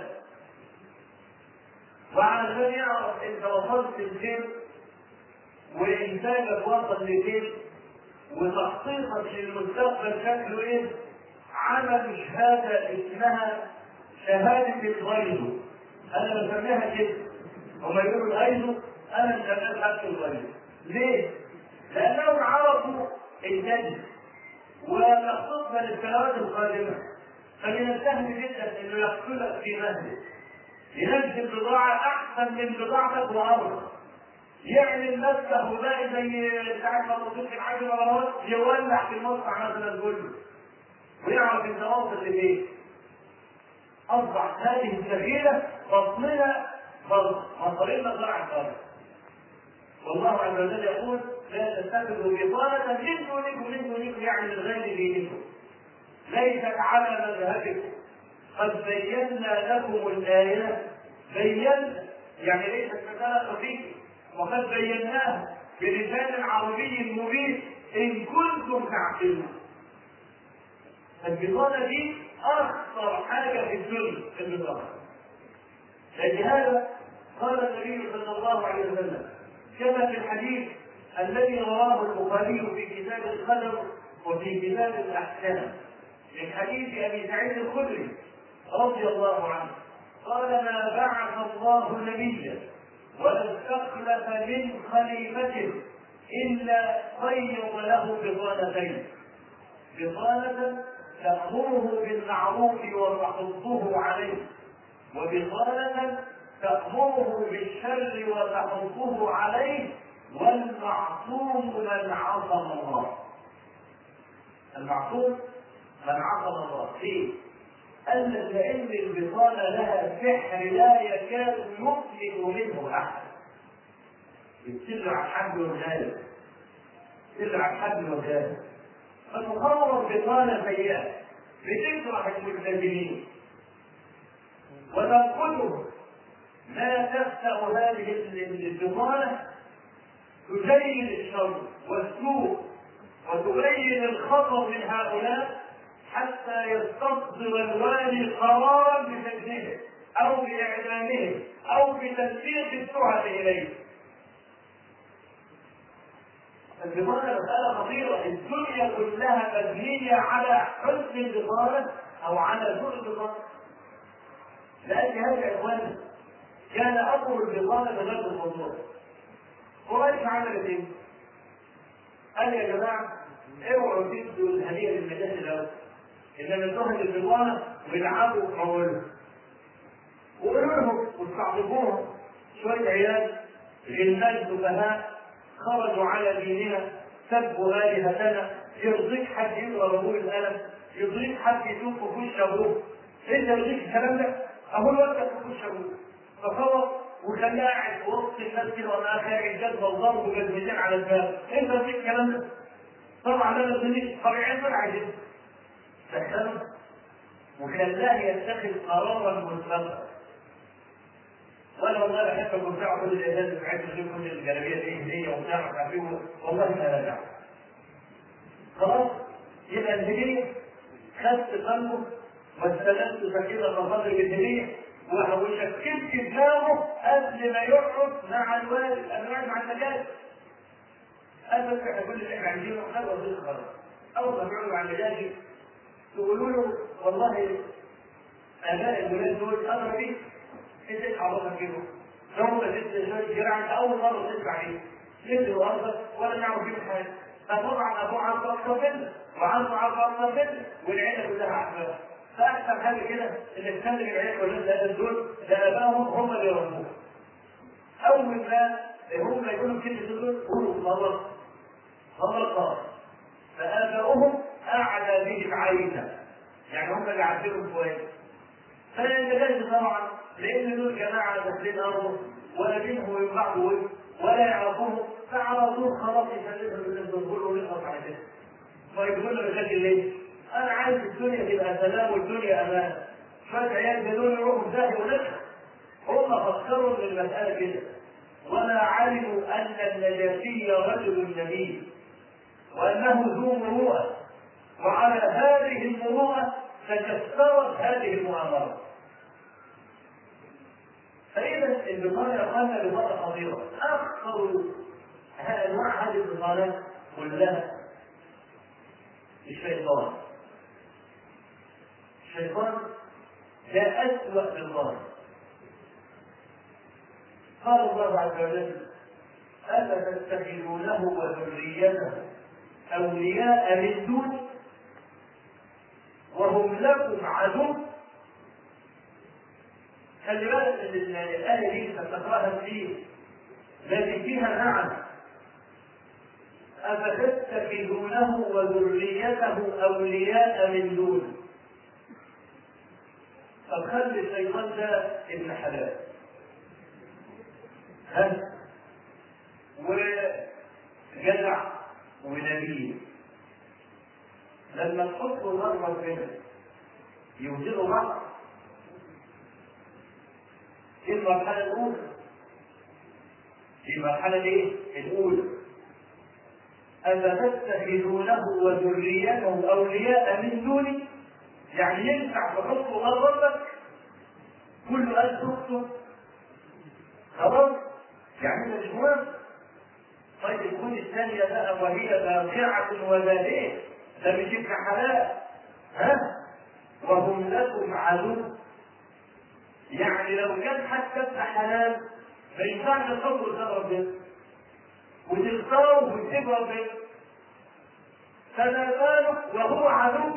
وعلشان يعرف انت وصلت لفين وانتاجك وصل لفين وتخطيطك للمستقبل شكله ايه، عمل شهاده اسمها شهاده الغيظ. انا بسميها كده، هم يقولوا الغيظ، انا بسميها شهاده الغيظ. ليه؟ لانهم عرفوا الكذب وتخطيطها للسنوات القادمه، فمن السهل جدا انه يقتلك في مهلك، ينزل بضاعه احسن من بضاعتك وارخص، يعمل نفسه وباقي زي ساعات ما موجود في الحاجه مرات يولع في المصنع مثلا كله ويعرف انت واصل لفين. اصبح هذه السبيله بطننا مصارينا زرع خالص. والله عز وجل يقول لا تتخذوا بطانه من دونكم من دونكم يعني من غير دينكم ليست على مذهبكم قد بينا لكم الايات. بينا يعني ليست مساله خفيفه، وقد بيناها بلسان عربي مبين ان كنتم تعقلون. البطانه دي اخطر حاجه في الدنيا البطانه. لهذا قال النبي صلى الله عليه وسلم كما في الحديث الذي رواه البخاري في كتاب القدر وفي كتاب الاحكام من حديث ابي سعيد الخدري رضي الله عنه قال ما بعث الله نبيا ولا استخلف من خليفته الا خير له بطانتين، بطانه تأمره بالمعروف وتحضه عليه، وبطانه تأمره بالشر وتحضه عليه، والمعصوم من عصم الله. المعصوم من عصم الله. ليه؟ قال لأن البطانة لها سحر لا يكاد يفلت منه أحد. يتسر عن حد وغالب، يتسر عن حد وغالب. فتصور بطانة سيئة بتكره الملتزمين وتنقلهم، ما تفتح هذه البطانة تزين الشر والسوء وتبين الخطر من هؤلاء حتى يستصدر الوالي قرارا بسجنهم او باعدامهم او بتسليط التهمه اليه. البطانه مساله خطيره، الدنيا كلها مبنيه على حسن البطانه او على سوء البطانه. لان هذا يا اخواني كان امر البطانه بغير الموضوع. قريش عملت ايه؟ قال يا جماعه اوعوا تدوا الهديه للنجاه الاول، انما الظهر البطانه ويلعبوا ويحولوا وقولوا لهم واستعرضوهم شويه عيال غلمان سفهاء خرجوا على ديننا سبوا الهتنا، يرضيك حد يضرب ابوه القلم، يرضيك حد يشوف في وش ابوه، انت يرضيك الكلام ده؟ ابوه الوقت في وش ابوه فصور وخلاه قاعد في وسط الناس كده وانا خارج الجذبه وضرب وجذبتين على الباب، انت يرضيك الكلام ده؟ طبعا انا الدنيا طبيعي طلع جدا فاحترم وخلاه يتخذ قرارا مستقبلا. وانا والله بحب اكون بتاع كل الاعداد بتاعت غير كل الجلابيه دي هديه وبتاع مش عارف ايه، والله ما راجع. خلاص يبقى الهديه خدت قلبه واستلمت سكينه الصدر بالهديه وشكلت دماغه قبل ما يقعد مع الوالد قبل ما يقعد مع المجالس. قال بس احنا كل اللي احنا عايزينه خير وزير خلاص. اول ما بيقعدوا مع المجالس تقولوا له والله اباء الولاد دول امر بيه انت تعرفها كده لو ما جبت شويه جرعه انت اول مره تسمع فيه نزل وارضك ولا نعرف فيه حاجه. فطبعا ابوه عارف اكثر منه وعارف عارف اكثر منه والعيله كلها عارفاه. فاحسن حاجه كده ان تخلي العيله كلها دول لابائهم هم اللي يربوه. اول ما هم يقولوا كلمه دول قولوا غلط غلط غلط فاباؤهم اعلى بهم عينا، يعني هم اللي عارفينهم كويس. فالمجالس طبعا لان دول جماعه داخلين ارضه ولا بينهم وبين بعض ولا يعرفوهم، فعلى طول خلاص يسلمهم بالنسبه لهم ونخلص على كده. فيقول له بشكل ليه؟ انا عايز الدنيا تبقى سلام والدنيا امان. شويه عيال بدون يروحوا في داهيه ونفسه. هم فكروا ان المساله كده، وما علموا ان النجاشي رجل نبيل وانه ذو مروءه، وعلى هذه المروءه تكسرت هذه المؤامره. فاذا البطانه قلنا بطانه خطيره. اخطر انواع هذه البطانات كلها الشيطان. الشيطان ده اسوأ بطانه. قال الله عز وجل: أفتتخذونه وذريته أولياء من دوني وهم لكم عدو. خلي بالك ان الآية دي تقرأها كتير لكن فيها معنى. أفتتخذونه وذريته أولياء من دوني. طب خلي الشيطان ده ابن حلال، ها؟ وجدع ونبيل. لما تحطوا الأربع بينهم يوزنوا بعض. دي المرحلة الأولى. دي المرحلة الايه؟ الأولى. أفتتخذونه وذريته أولياء من دوني، يعني ينفع تحطوا ربك كل قد تخطب خلاص؟ يعني انت مش مهم. طيب تكون الثانية بقى وهي باقعة وبادئة، ده مش ابن حلال، ها؟ وهم لكم عدو. يعني لو كان حتى ابن حلال ما ينفعش تحطوا قدام ربنا وتختاروا وتسيبوا ربنا، فما بالك وهو عدو.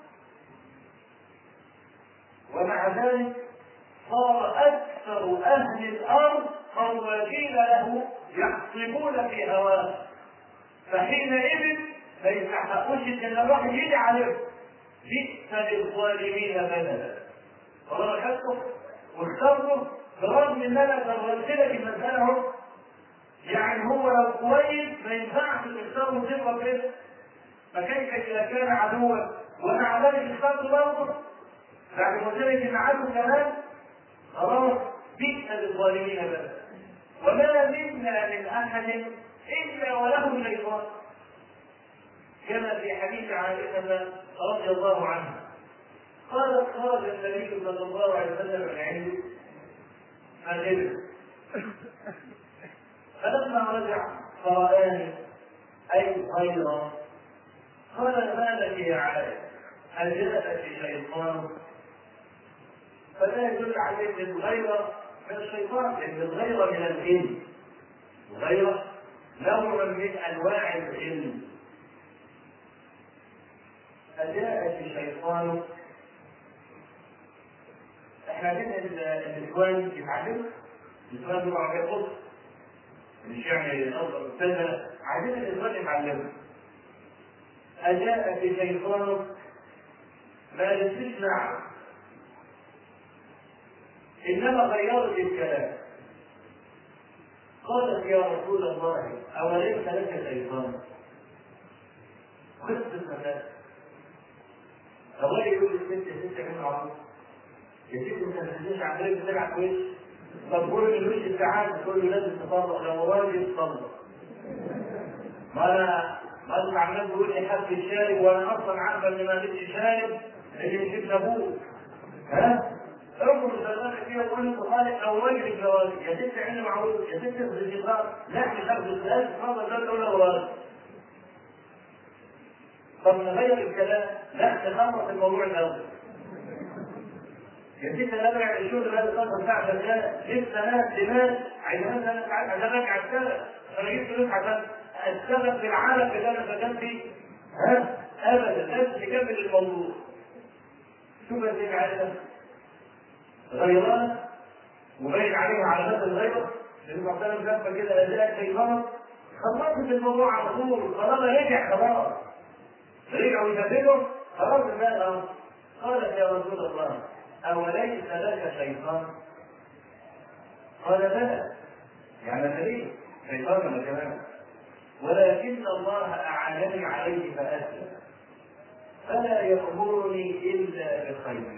ومع ذلك صار أكثر أهل الأرض خوافين له يحصبون في هواه، فحينئذ ما يستحقوش ان الواحد يجي عليهم. بئس للظالمين بدلا. والله خدته واخترته برغم ان انا قررت لك المساله اهو. يعني هو لو كويس ما ينفعش تختاره صفه كده، فكيف اذا كان عدوا ومع ذلك اخترته برضه؟ بعد ما قلت لك ان عدو كمان خلاص. بئس للظالمين بدلا. وما منا من احد الا وله شيطان، كما في حديث عائشة رضي الله عنها قالت: خرج النبي صلى الله عليه وسلم من عنده فغلب، فلما رجع فرآني أي غيره قال: ما لك يا عائشة؟ هل جاءك شيطان؟ فلا يدل عليه ان الغيرة من الشيطان، لأن الغيرة من الجن. الغيرة نوع من أنواع الجن. أجاءت الشيطان. احنا عندنا الإخوان يتعلموا، الإخوان بيبقوا عم يقصوا مش يعني نظر مستلزمة، عايزين الإخوان يتعلموا. أجاءت الشيطان ما لتسمع، إنما غيرت الكلام. قالت: يا رسول الله أوليس لك شيطان؟ خذت المكان. الله يقول للست: يا ست كمان عمر، يا ست انت ما تنساش عندك بتلعب كويس. طب قول لي الوش السعاده، تقول له لازم تطلق، لو راجل تطلق. ما انا ما انت عمال تقول لي حد الشارب وانا اصلا عارفه ان ما فيش شارب اللي جبت ابوه. ها؟ ارجو الزلمه فيها وقول له خالق او راجل الجواز، يا ست عندي معروف، يا ست الانتقام، لا مش هاخد الثلاث تفضل ده الاولى وراجل. طب نغير الكلام، لا نخلص الموضوع الاول. يا ست انا ارجع الشغل بقى الخمسة ساعة شغالة، لسه ناس لناس عايزين انا ساعات عشان ارجع اشتغل، انا جبت فلوس عشان اشتغل في العالم اللي انا سكنت فيه. ها؟ ابدا، لازم تكمل الموضوع. شوف ازاي عايزة غيرانة وباين عليها علامات الغيرة، لان معتنى لفة كده اداء شيطان، خلصت الموضوع على طول، خلاص رجع خلاص. رجعوا يثبتوا خلاص المال اهو. قالت: يا رسول الله أوليس لك شيطان؟ قال: بلى. يعني أنا ليه؟ شيطان أنا كمان، ولكن الله أعانني عليه فأسلم. فلا يأمرني إلا بخير.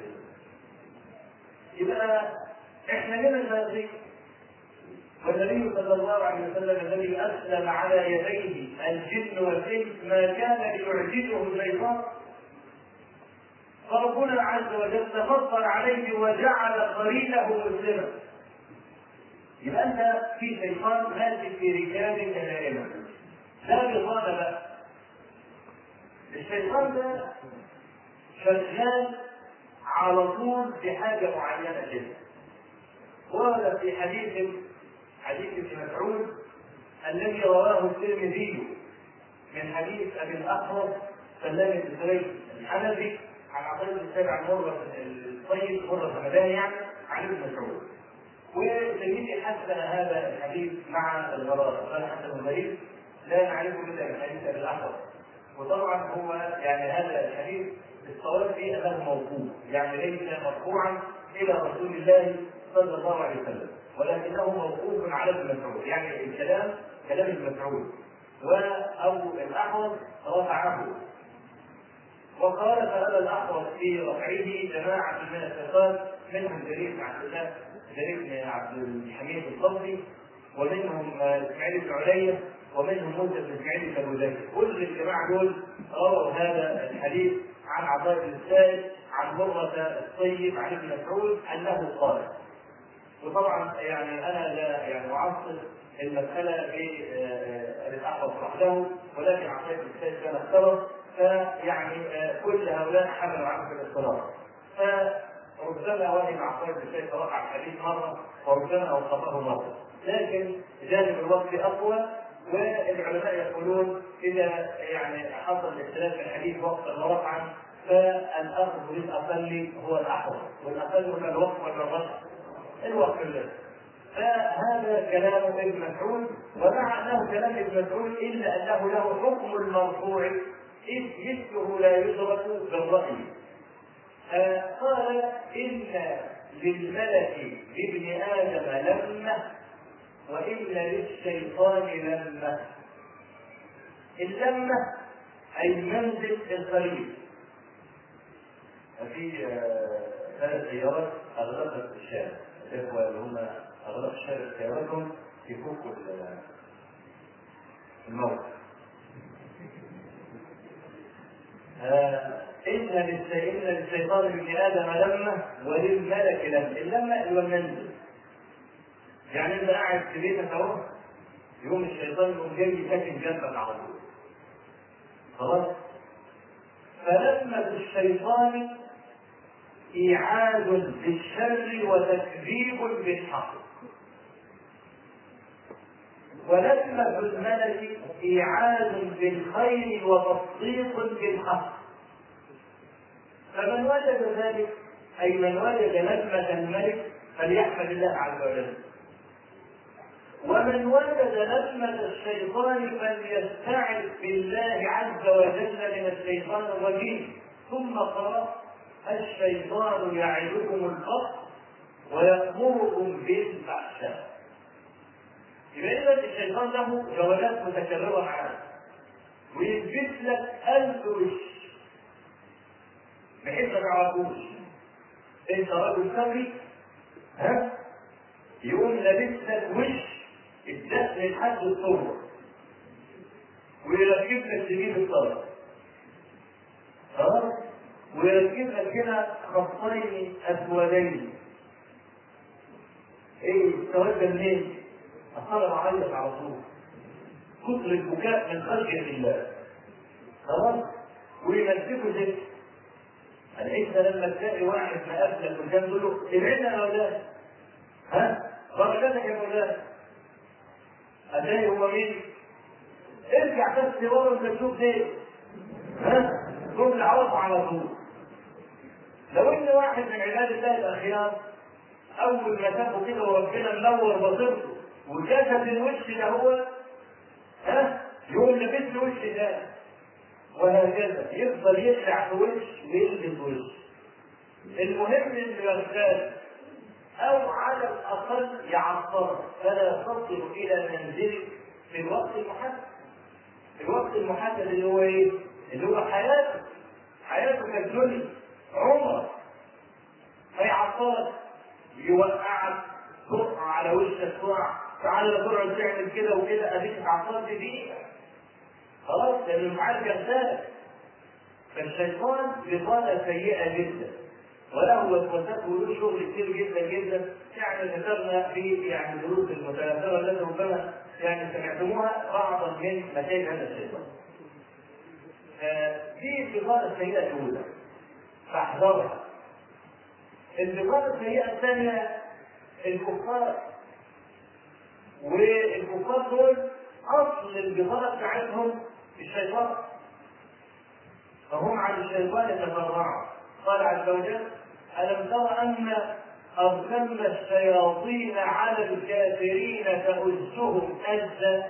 يبقى إحنا لنا شياطين، والنبي صلى الله عليه وسلم الذي أسلم على يديه الجن والإنس ما كان ليعجزه الشيطان، فربنا عز وجل تفضل عليه وجعل قرينه مسلما. يبقى أنت في شيطان ماشي في ركابك دائما، لا بطالة بقى. الشيطان ده شغال على طول في حاجة معينة كده. ورد في حديث حديث ابن مسعود الذي رواه الترمذي من حديث ابي الاحوص سلام بن سليم الحنفي عن عطيه بن سعد عن مره الطيب مره رمضان يعني عن ابن مسعود. وسيدي حسن هذا الحديث مع الغرائب، قال حسن غريب لا نعرفه الا من حديث ابي الاحوص. وطبعا هو يعني هذا الحديث الصواب فيه انه موقوف، يعني ليس مرفوعا الى رسول الله صلى الله عليه وسلم، ولكنه موقوف على ابن مسعود، يعني الكلام كلام ابن مسعود، وابو الاحوص رفعه. وقال فهذا الاحوص في رفعه جماعه من الثقات، منهم جرير بن عبد الله جرير بن عبد الحميد الصبري، ومنهم اسماعيل بن علية، ومنهم موسى بن اسماعيل الكبوزي. كل الجماعه دول رووا هذا الحديث عن عطاء بن السائب عن مرة الطيب عن ابن مسعود انه قال. وطبعا يعني انا لا يعني اعصب المساله بالاحوص وحده، ولكن عطاء بن السائب كان اختلط، فيعني كل هؤلاء حملوا عنه في الاختلاط. فربما وهم عطاء بن السائب وقع الحديث مره، وربما اوقفه مره، لكن جانب الوقت اقوى. والعلماء يقولون اذا يعني حصل اختلاف في الحديث وقتا ورفعا فالاخذ بالاقل هو الاحوط، والاقل هو الوقت ولا الرفع؟ الوقت الذي. فهذا كلام ابن مسعود، ومع انه كلام ابن مسعود الا انه له حكم المرفوع اذ مثله لا يدرك بالراي. قال ان للملك بابن ادم لمه وإن للشيطان لمة. اللمة أي منزل القريب. في ثلاث سيارات أغلقت الشارع، الإخوة اللي هم أغلق الشارع سياراتهم يفكوا الموت. إن للشيطان بابن آدم لمة وللملك لمة. اللمة هو المنزل، يعني انت قاعد في بيتك اهو، يقوم الشيطان يقوم جاي ساكن جنبك على طول. خلاص؟ فلمة الشيطان إيعاد بالشر وتكذيب بالحق، ولمة الملك إيعاد بالخير وتصديق بالحق. فمن وجد ذلك أي من وجد لمة الملك فليحمد الله عز وجل، ومن وجد لمة الشيطان فليستعذ بالله عز وجل من الشيطان الرجيم. ثم قال الشيطان يعدكم الفقر ويأمركم بالفحشاء. إذا الشيطان له جولات متكررة معاه، ويثبت لك ألف وش بحيث ما تعرفوش انت راجل سوي، ها يقوم لابس لك وش الدخل لحد الصور ويركب لك تجيب الطرف، خلاص، ويركب لك هنا خطين اسودين. ايه السواد ده منين؟ اصلا بعيط على طول، كتر البكاء من خشيه الله. خلاص، ويمسكوا زيت. انت لما تلاقي واحد مقابلك وكان تقول له ابعدنا يا اولاد، ها بركتك يا اولاد، هتلاقي هو مين؟ ارجع بس ورا انت تشوف ايه؟ ها؟ تقوم العوض على طول. لو ان واحد من عباد الله الاخيار اول ما شافه كده وربنا منور بصيرته وكشف الوش ده هو، ها؟ يقوم لبس له وش ده، وهكذا يفضل يخلع في وش ويلبس وش. المهم انه يغتاب او على الاقل يعطر فلا تصل الى منزلك في الوقت المحدد. الوقت المحدد اللي هو ايه؟ اللي هو حياتك. حياتك الدنيا عمرك، هيعطلك يوقعك تقع على وشك تقع، تعالى لا تقعد تعمل كده وكده، اديك اتعطلت دقيقه خلاص لانه مش عارف يغتالك. فالشيطان بطانه سيئه جدا وله وسوسات وله شغل كتير جدا جدا. يعني ذكرنا في يعني دروس المتناثره التي ربما يعني سمعتموها بعضا من مشاكل هذا الشيطان. دي البطانه السيئه الاولى فاحذرها. البطانه السيئه الثانيه الكفار، والكفار دول اصل البطانه بتاعتهم الشيطان، فهم عن الشيطان يتفرعوا. قال عز وجل: ألم تر أن أرسلنا الشياطين على الكافرين تؤزهم أزا،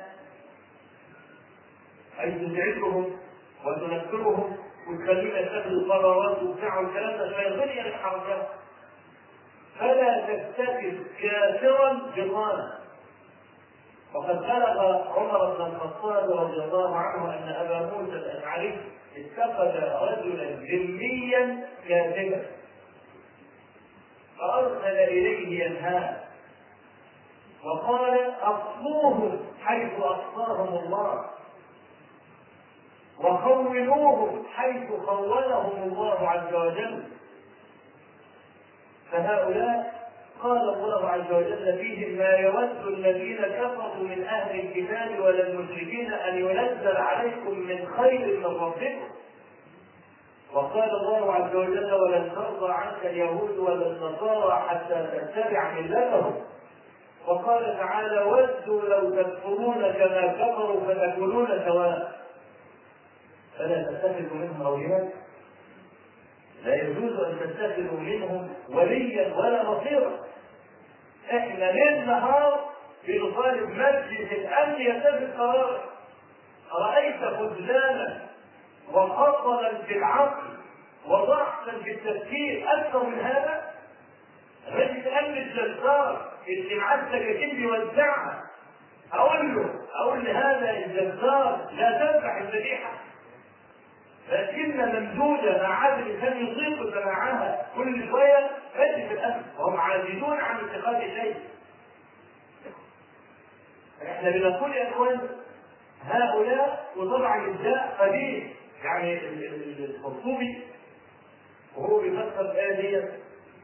أي تزعجهم وتنكرهم وتخليهم يتخذوا قرارات وبتاع والكلام ده الشياطين يتحركوا. فلا تتخذ كافرا بطانا. وقد بلغ عمر بن الخطاب رضي الله عنه أن أبا موسى الأشعري اتخذ رجلا ذميا كاذبا فأرسل إليه ينهاه وقال: أقصوهم حيث أقصاهم الله وخونوهم حيث خونهم الله عز وجل. فهؤلاء قال الله عز وجل فيهم: ما يود الذين كفروا من أهل الكتاب ولا المشركين أن ينزل عليكم من خير من ربكم. وقال الله عز وجل: ولن ترضى عنك اليهود ولا النصارى حتى تتبع ملتهم. وقال تعالى: ودوا لو تكفرون كما كفروا فتكونون سواء. فلا تتخذوا منهم أولياء، لا يجوز أن تتخذوا منهم وليا ولا نصيرا. احنا ليل نهار بنطالب مجلس الأمن يتخذ قرار. أرأيت خذلانا وخطلا في العقل وضعفا في التفكير أكثر من هذا؟ مجلس الأمن الجزار اللي معاه السكاكين بيوزعها، أقول له أقول لهذا الجزار لا تذبح الذبيحة، لكن ممدودة مع عدد الإنسان يطيق سماعها كل شوية مجلس الأمن وهم عاجزون عن اتخاذ شيء. احنا بنقول يا اخوان هؤلاء، وطبعا الداء قديم. يعني الخطوبي وهو بيفسر الآية دي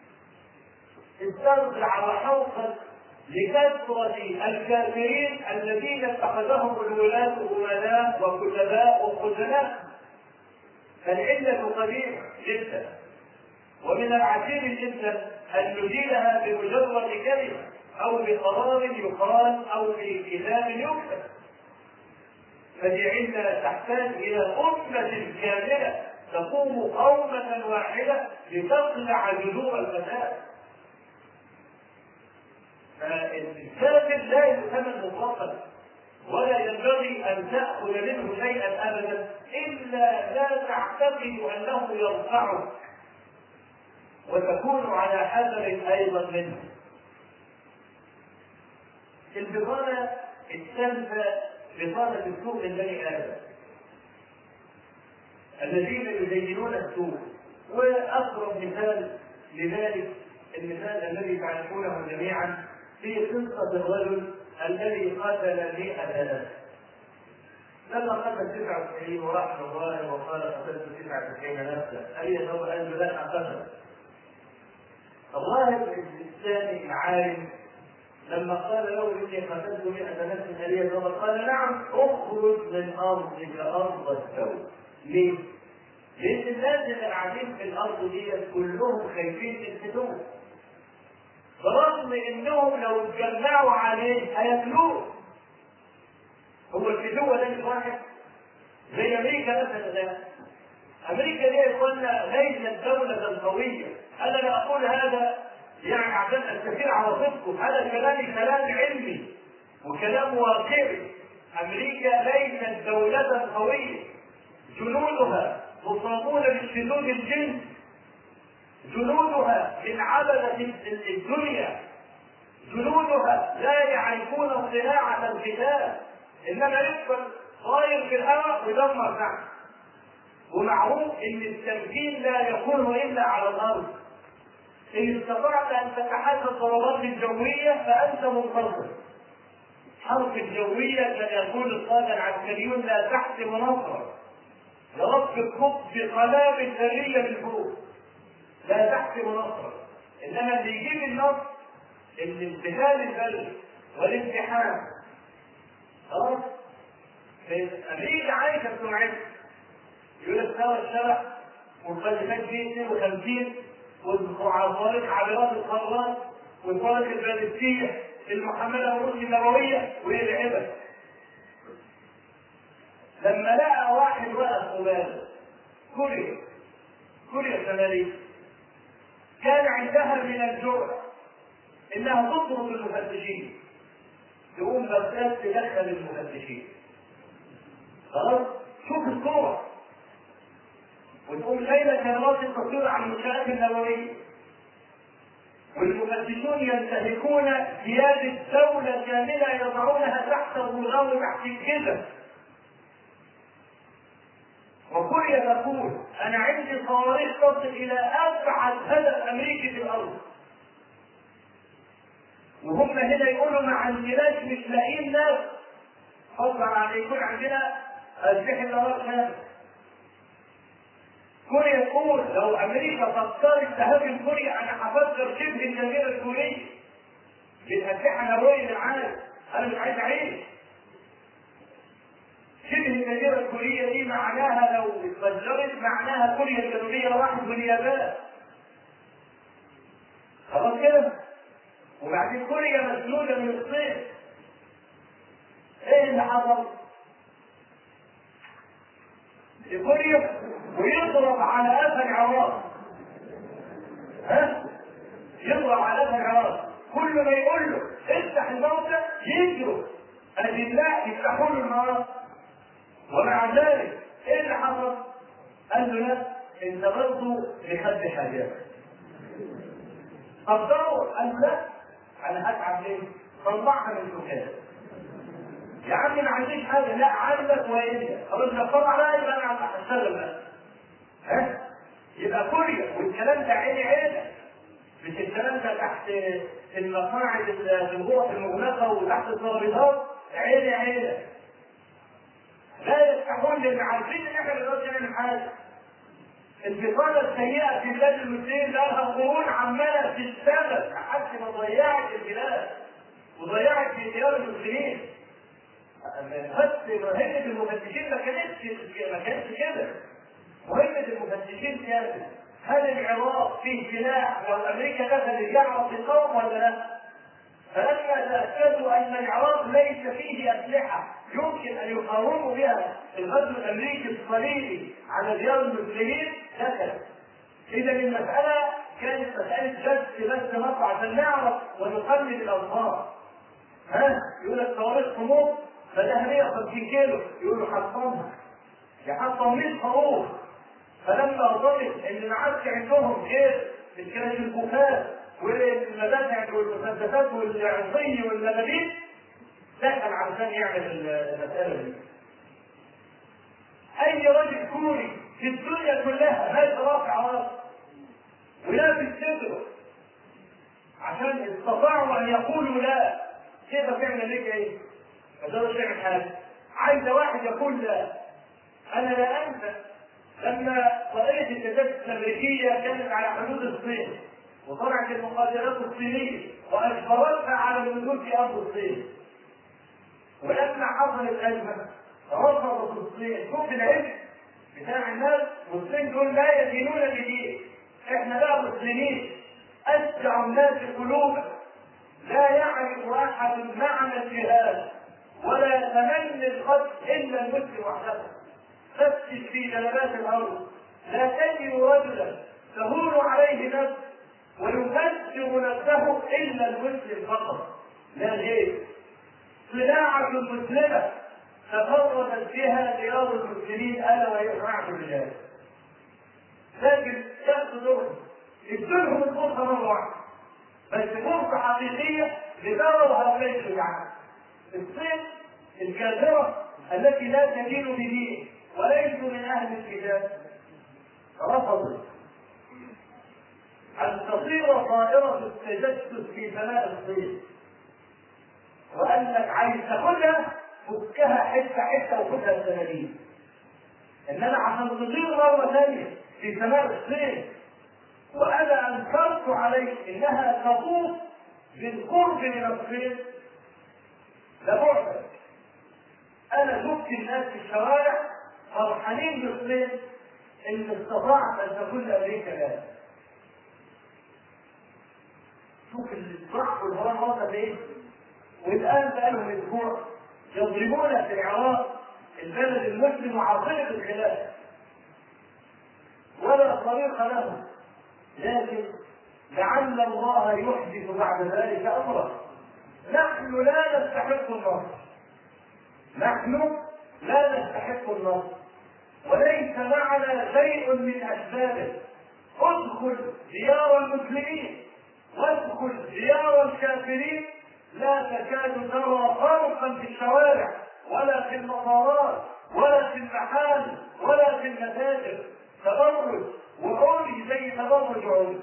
استرجع وحوقا لكثرة الكافرين الذين اتخذهم الولاة أمناء وكتباء وخزناء. فالعلة قديمة جدا، ومن العجيب جدا أن نزيلها بمجرد كلمة أو بقرار يقال أو بكتاب يكتب. فدي علة تحتاج إلى أمة كاملة تقوم قومة واحدة لتقلع جذور الفساد. فالكافر لا يؤتمن مطلقا ولا ينبغي أن تأخذ منه شيئا أبدا إلا لا تعتقد أنه يرفعك وتكون على حذر أيضا منه. البطانة الثالثة بطانة السوء من بني آدم الذين يزينون السوء. وأقرب مثال لذلك المثال الذي تعرفونه جميعا في قصة الرجل الذي قتل مئة نفس. لما قتل تسعة وتسعين وراح لله وقال قتلت تسعة وتسعين نفسا، أي سوف قال لا قتل. الراهب الثاني العالم لما قال له إني قتلت مئة نفس ألي سوف قال: نعم، اخرج من أرضك أرض السوء. ليه؟ لأن الناس اللي قاعدين في الأرض دي كلهم خايفين يقتلوه، برغم انهم لو اتجمعوا عليه هياكلوه. هو الفتوة ده مش واحد زي امريكا مثلا. ده امريكا دي يا اخوانا ليست دولة قوية. انا لا اقول هذا يعني عشان استثير على صدقه، هذا كلامي كلام علمي وكلام واقعي. امريكا ليست دولة قوية، جنودها مصابون بالشذوذ الجنسي، جنودها من عبدة الدنيا، جنودها لا يعرفون صناعة القتال، انما يدخل طاير في الهواء ويدمر تحت. ومعروف ان التمكين لا يكون الا على الارض. ان استطعت ان تتحدى الضربات الجويه فانت منتصر. الحرب الجويه كان يقول القاده العسكريون لا تحسم نصرا، لرب القطب بقنابل ذريه من فوق، لا تحسم نصرا. انما اللي يجيب النصر الانتهال البلد والامتحان. خلاص؟ امريكا عايشه بسمعتها. يقول لك سوى الشبح والفلسفات فيه اثنين وخمسين والصواريخ عبرات القارات والصواريخ البالستيه المحمله بالروس النوويه ويلعبها. لما لقى واحد وقف قباله كوريا كوريا الشماليه كان عندها من الجرأة انها تطرد المفتشين، تقوم بغداد تدخل المفتشين. خلاص؟ شوف الصورة، وتقوم شايله كاميرات التصوير عن المنشآت النووية، والمفتشون ينتهكون سيادة دولة كاملة يضعونها تحت الظلام وتحت الجزم. وكوريا تقول انا عندي صواريخ تصل الى ابعد هدف امريكي في الارض، وهم هنا يقولوا ما عندناش مش لاقيين ناس فضلا عن يكون عندنا اسلحه نوويه كامله. كوريا تقول لو امريكا فكرت تهاجم كوريا انا هفجر شبه الجزيره الكوريه بالاسلحه النوويه للعالم، انا مش عايز اعيش. شبه الجزيره الكوريه دي معناها لو اتفجرت معناها كوريا الجنوبيه راحت واليابان. خلاص كده؟ وبعدين كوريا مسنوده من الصين. ايه اللي حصل؟ كوريا ويضرب على قفا العراق. ها؟ يضرب على قفا العراق، كل ما يقول له افتح الموتى يجروا الاجلاء يفتحوا له النار. ومع ذلك ايه اللي حصل؟ قال له لا انت برضه لخد حاجات. قدروا قال لا انا هتعب ليه؟ طلعها من الدكان. يا عمي ما عنديش حاجه، لا عندك وإلا خلاص لو طلع بقى يبقى انا هشتغل بقى. ها؟ يبقى كوريا والكلام ده عيني عينك، مش الكلام ده تحت المقاعد الغرف المغلقه وتحت الترابيزات، عيني عينك. لا يفتحون لان عارفين ان احنا ما نقدرش نعمل حاجه. البطاله السيئه في بلاد المسلمين لها قرون عماله تشتغل لحد ما ضيعت البلاد وضيعت في ديار المسلمين. بس مهمه المفتشين ما كانتش ما كانتش كده. مهمه المفتشين كانت هل العراق فيه سلاح لو امريكا دخلت يعرف القوم ولا لا؟ فلما تاكدوا ان العراق ليس فيه اسلحه يمكن ان يقاوموا بها الغزو الامريكي الصليبي على ديار المسلمين دخلت. اذا المساله كانت مساله جد بس نطلع عشان نعرف ونقلل الالفاظ. ها؟ يقول لك صواريخ حموض فده مية وخمسين كيلو، يقولوا حطمها يحطم مية خروف. فلما ظلت ان ما عادش عندهم غير الكلاشينكوفات والمدافع والمسدسات والعصي والمدابيب دخل علشان يعمل المساله دي. اي رجل كوري في الدنيا كلها ماشي رافع راسه ولابس صدره عشان استطاعوا ان يقولوا لا. كيف تعمل لك ايه؟ ما تقدرش تعمل حاجه. عايزه واحد يقول لا. انا لا انسى لما طائره التجسس الامريكيه كانت على حدود الصين وطلعت المخابرات الصينيه واجبرتها على النزول في ارض الصين. ولما حصلت الازمه رفضت الصين. شوف العلم بتاع الناس، والصين دول لا يدينون بدين. احنا بقى مسلمين اشجع الناس قلوبا، لا يعرف احد معنى الجهاد ولا يتمنى القتل الا المسلم وحده. فتش في جلبات الارض لا تجد رجلا تهون عليه نفسه ويكسر نفسه الا المسلم فقط لا غير. صناعه مسلمه تفردت بها ديار المسلمين الا وهي صناعه الرجال. لكن شخص دول ادولهم الفرصه مره واحده، بس فرصه حقيقيه لدور هؤلاء الشجعان. الصين الكافره التي لا تدين بدين وليسوا من اهل الكتاب رفضوا ان تصير طائره التجسس في سماء الصين، وقال لك عايز تاخدها فكها حته حته وخدها الصناديق، انما عشان تطير مره ثانيه في سماء الصين وانا انكرت عليك انها تطوف بالقرب من الصين لبعدك. انا شفت الناس في الشوارع فرحانين بالصين ان استطاعت ان تكون امريكا لها. شوف الفرح والهران وصل ايه. والان بقالهم اسبوع يضربون في العراق البلد المسلم وعاصمه الخلافه ولا طريق لهم، لكن لعل الله يحدث بعد ذلك امرا. نحن لا نستحق النصر، نحن لا نستحق النصر وليس معنا شيء من اسبابه. ادخل ديار المسلمين وادخل ديار الكافرين لا تكاد ترى فرقا في الشوارع ولا في المطارات ولا في المحال ولا في المساجد تبرج وعري زي تبرج عري.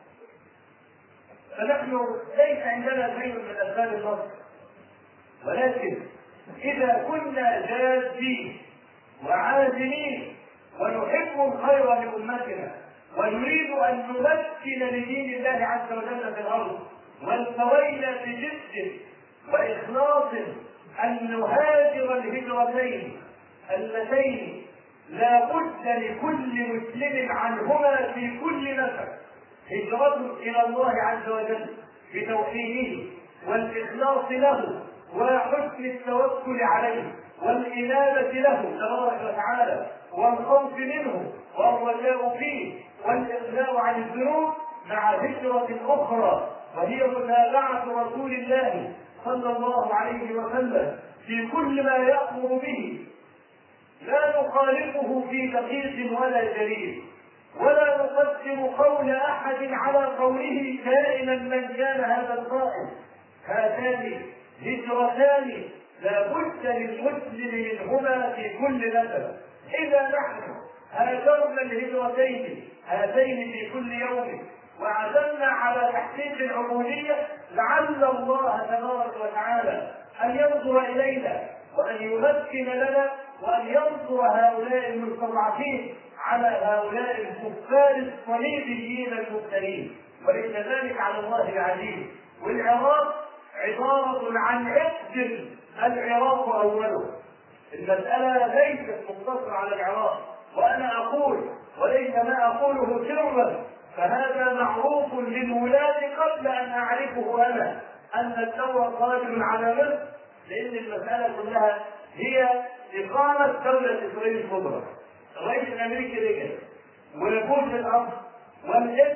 فنحن ليس عندنا شيء من اسباب النصر، ولكن اذا كنا جادين وعازمين ونحب الخير لامتنا ونريد ان نمكن لدين الله عز وجل في الارض والتويل بجد واخلاص ان نهاجر الهجرتين اللتين لا بد لكل مسلم عنهما في كل نفس، هجرة الى الله عز وجل بتوحيده والاخلاص له وحسن التوكل عليه والإنابة له تبارك وتعالى والخوف منه والرجاء فيه والإقلاع عن الذنوب، مع هجرة أخرى وهي متابعة رسول الله صلى الله عليه وسلم في كل ما يأمر به، لا نخالفه في دقيق ولا جليل، ولا نقدم قول أحد على قوله كائنا من كان هذا القائل. هاتان هجرتان لا بد للمسلم منهما في كل نسب. إذا نحن هاجرنا الهجرتين هاتين في كل يوم وعزمنا على تحقيق العبودية، لعل الله تبارك وتعالى أن ينظر إلينا وأن يمكن لنا وأن ينصر هؤلاء المستضعفين على هؤلاء الكفار الصليبيين المبتلين، وليس ذلك على الله العزيز. والعراق عبارة عن عقد، العراق أوله. المسألة ليست مقتصرة على العراق، وأنا أقول وليس ما أقوله سرا، فهذا معروف للولاة قبل أن أعرفه أنا أن الدور قادم على مصر، لأن المسألة كلها هي إقامة دولة إسرائيل الكبرى. الرئيس الأمريكي رجع ونفوذ الأمر والإذن،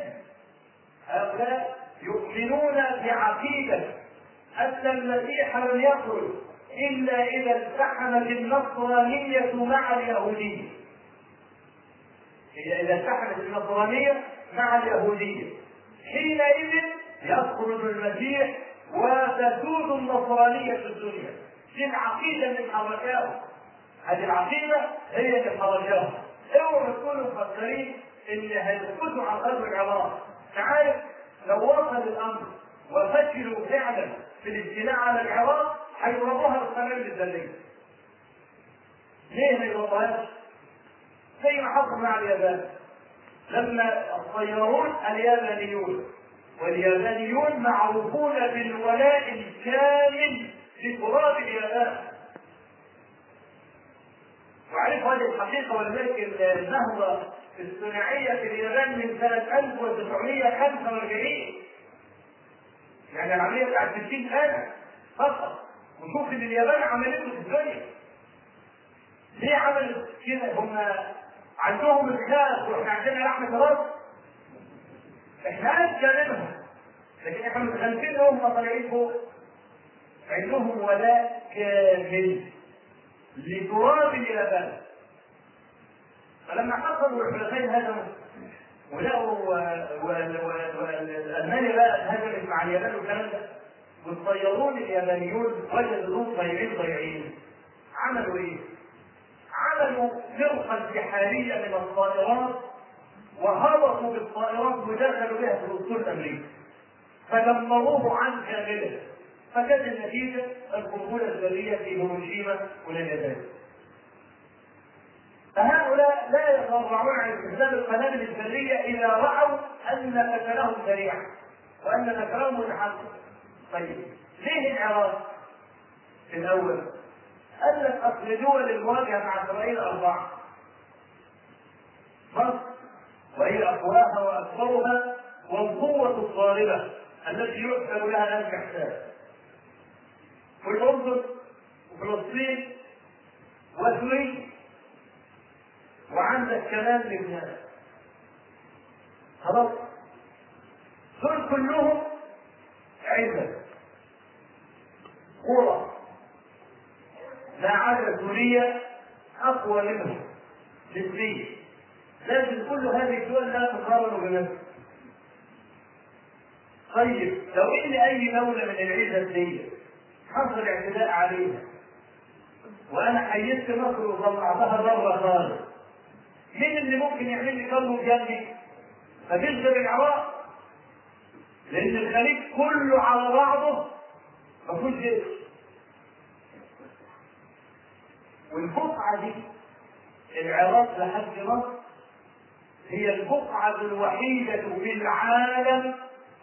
هؤلاء يؤمنون بعقيدة أن المسيح لم يخرج إلا إذا التحمت النصرانية مع اليهودية. هي إذا التحمت النصرانية مع اليهودية حينئذ يخرج المسيح وتسود النصرانية في الدنيا. دي العقيدة اللي محركاها، هذه العقيدة هي اللي محركاها. اوعوا تكونوا مفكرين إن هيسكتوا عن غزو العراق. تعرف لو وصل الأمر وفشلوا فعلا في الاجتماع على العراق هيضربوها بالقنابل الذرية. ليه ما يضربوهاش؟ زي ما حصل مع اليابان لما الطيارون اليابانيون، واليابانيون معروفون بالولاء الكامل لتراب اليابان، وعرف هذه الحقيقة ولذلك النهضة الصناعية في اليابان من سنة ألف وتسعمائة وخمسة وأربعين، يعني العملية بتاعت ستين سنة فقط. وشوف ان اليابان عملته في الدنيا. ليه عملت كده؟ هم عندهم الخاف واحنا عندنا رحمة الارض. احنا اذكى منهم، لكن احنا متخلفين لهم طالعين فوق. عندهم ولاء كامل لتراب اليابان. فلما حصلوا الحلفين هزموا ولقوا والألمانيا بقى هزمت مع اليابان والكلام ده، والطيارون اليابانيون وجدوا ضيعين ضيعين. عملوا ايه؟ عملوا أرسلوا فرقا بحارية من الطائرات وهبطوا بالطائرات ودخلوا بها في الأسطول الأمريكي فدمروه عن كامله، فكانت النتيجة القنبلة الذرية في هيروشيما وناجازاكي. فهؤلاء لا يتورعون عن استخدام القنابل الذرية إذا رأوا أن فتنهم سريعا وأن فتنهم متحقق. طيب ليه العراق في الأول؟ قال لك أصل دول المواجهة مع إسرائيل أربعة: مصر وهي أقواها وأكبرها والقوة الضاربة التي يحسب لها ألف حساب، والأردن وفلسطين وسوريا وعندك كمان لبنان. خلاص دول كلهم عزة قرى ما عدا سوريا أقوى منهم نسبيا، لكن كل هذه الدول لا تقارن بنفسها. طيب لو ان اي دولة من العزة دي حصل اعتداء عليها وانا حيدت مصر وطلعتها بره خالص، مين اللي ممكن يعمل لي قلبه جنبي؟ فتنزل العراق، لان الخليج كله على بعضه ما فيهوش جيش. والبقعة دي العراق لحد مصر هي البقعة الوحيدة في العالم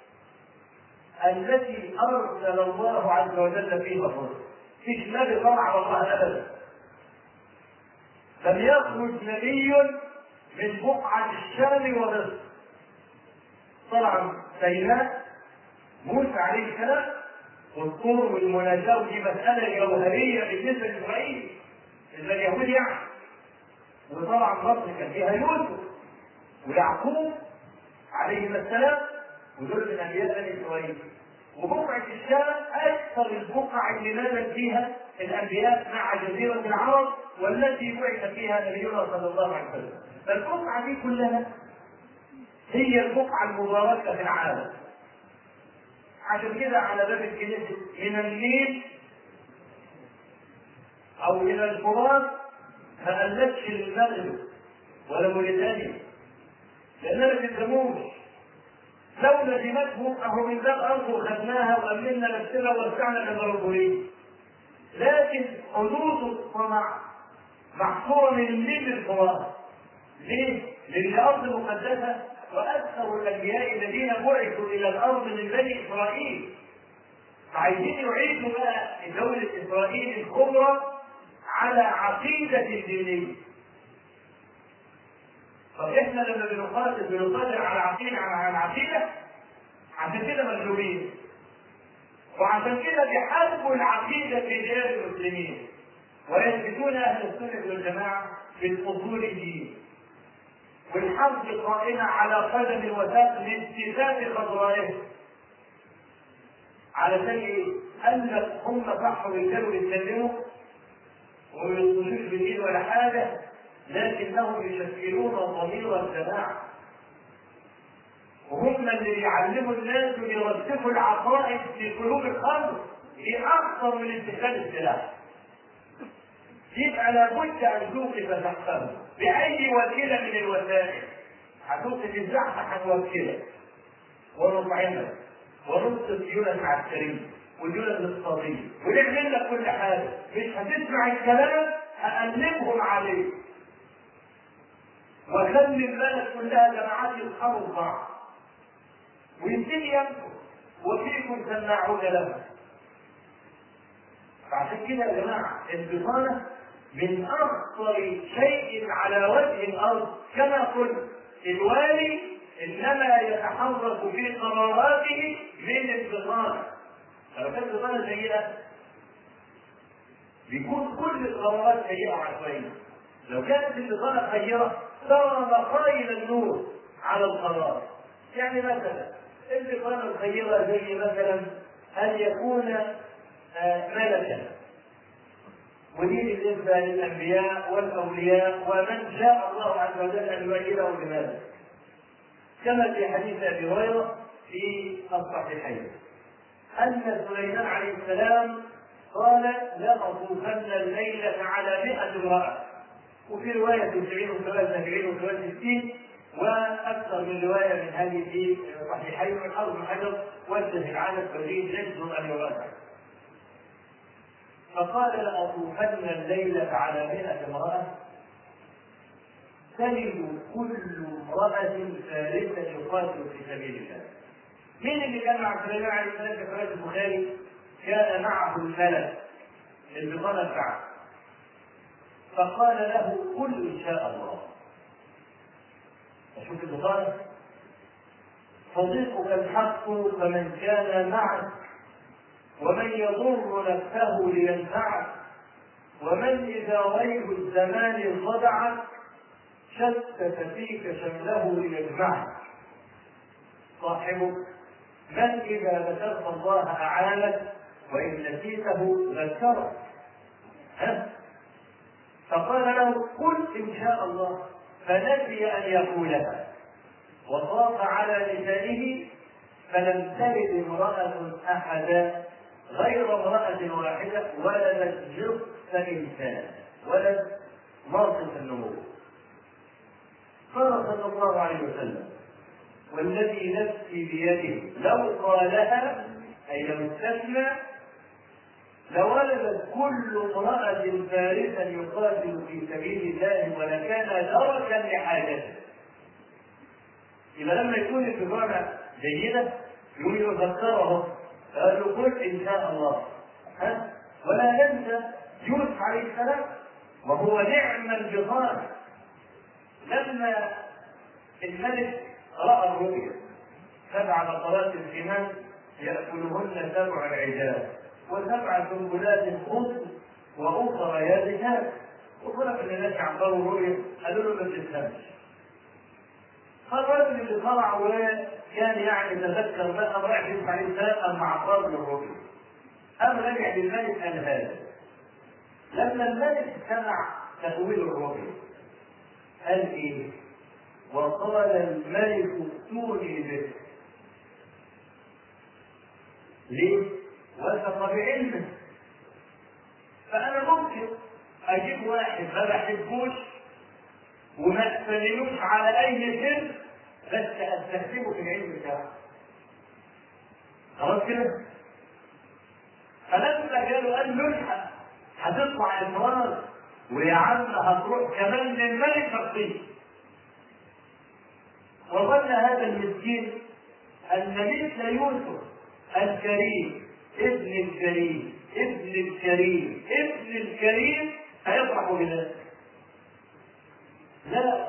التي أرسل الله عز وجل فيها الرسل. فيش نبي طلع والله أبدا، لم يخرج نبي من بقعة الشام ومصر. طلع سيناء موسى عليه السلام والطور والمناجاة، ودي مسألة جوهرية بالنسبة لإسرائيل إذا اليهود يعني. وطبعا مصر كان فيها يوسف ويعقوب عليهما السلام ودول من أنبياء بني إسرائيل. وبقعة الشام أكثر البقع اللي نزل فيها الأنبياء مع جزيرة العرب والتي بعث فيها نبينا صلى الله عليه وسلم. فالبقعة دي كلها هي البقعة المباركة في العالم. عشان كده على باب الكنيسة من النيل أو من الفرات ما قلتش المغرب ولا موريتانيا لأننا ما تلزموش. لو لزمتهم أهو من ذا الأرض وخدناها وأمننا نفسنا ووسعنا كالبربرية، لكن حدود الصنع محصورة من النيل للفرات. ليه؟ لأن الأرض مقدسة وأكثر الأنبياء الذين بعثوا إلى الأرض من بني إسرائيل، فعايزين يعيشوا بقى دولة إسرائيل الكبرى على عقيدة دينية. طب احنا لما بنقاتل بنقاتل على عقيدة على عقيدة، عشان كده مغلوبين، وعشان كده بيحاربوا العقيدة في ديار المسلمين ويثبتون أهل السنة والجماعة بالأصول الدين. والحرب قائمة على قدم وساق لاستفاد خضرائهم. علشان ايه؟ قال لك هم صح ويقدروا يتكلموا وما يوصلوش بالدين ولا حاجة، لكنهم يشكلون ضمير الجماعة، وهم اللي يعلموا الناس ويرسخوا العقائد في قلوب الخلق في أكثر من اتخاذ السلاح. يبقى لابد أن توقف تحته بأي وسيلة من الوسائل. هتوقف الزحف هنوكلك ونطعمك ونصف ديونك عسكرية وديونك اقتصادية ونعمل لك كل حاجة. مش هتسمع الكلام هقلبهم عليك وخلي البلد كلها جماعات يصحبوا بعض ويبتدي ينفوا وفيكم سماعون لها. فعشان كده يا جماعة البطانة من أخطر شيء على وجه الأرض. كما قلت الوالي إنما يتحرك في قراراته من البطانة. لو كانت البطانة سيئة بيكون كل القرارات سيئة وعشوائية. لو كانت البطانة خيرة ترى مخايل النور على القرار. يعني مثلا البطانة الخيرة زي مثلا أن يكون ملكا، ودي بالنسبة للأنبياء والأولياء ومن شاء الله عز وجل أن يؤيده بهذا، كما في حديث أبي هريرة في الصحيحين أن سليمان عليه السلام قال: لأطوفن الليلة على مئة امرأة وفي روايه تسعين وثلاثة سبعين وثلاثة ستين، واكثر من روايه من هذه في صحيحين من حرب الحجر وجه العدد فزيد يجزم ان يراجع. فقال لأطوفن الليلة على مئة امرأة تلد كل امرأة ثالثة يقاتل في سبيل الله. مين اللي كان مع سليمان عليه السلام في رواية البخاري؟ كان معه الملك البطانة بتاعته، فقال له قل إن شاء الله. أشوف البطانة، صديقك الحق فمن كان معك ومن يضر نفسه لينفعك ومن إذا ريب الزمان صدعك شتت فيك شمله ليجمعك. صاحبك من إذا ذكرت الله أعانك وإن نسيته ذكرك. ها؟ فقال له قل إن شاء الله، فنسي أن يقولها وطاف على لسانه، فلم تلد امرأة أحدا غير امرأة واحدة ولدت نصف إنسان، ولد ناصف النمو. قال صلى الله عليه وسلم والذي نفسي بيده لو قالها أي لو استثنى لولدت كل امرأة فارسا يقاتل في سبيل الله ولكان دركا لحاجته. إذا لما يكون البطانة جيدة يقول يذكره قال له قل إن شاء الله. ها؟ ولا ننسى يوسف عليه السلام وهو نعم البطانة لما الملك رأى الرؤيا سبع بقرات سمان يأكلهن سبع عجاف وسبع سنبلات خضر وأخرى يابسات، وطلب ان الناس عبروا الرؤيا قالوا له ما تفهمش. فالرجل اللي طلع وكان يعني تذكر بقى رايح يوسف عليه السلام مع قابل الرؤيا، قام رجع للملك قال هذا. لما الملك سمع تأويل الرؤيا قال ايه؟ وقال الملك ائتوني به. ليه؟ وثق بعلمه. فأنا ممكن أجيب واحد ما بحبوش وما أستدلوش على أي سر بس أستخدمه في العلم بتاعه. خلاص كده؟ فلما قالوا قال له هتطلع إمراض ويا عم هتروح كمان للملك فقيه. وظن هذا المسكين أن مثل يوسف الكريم ابن الكريم ابن الكريم ابن الكريم هيفرح بذلك. لا،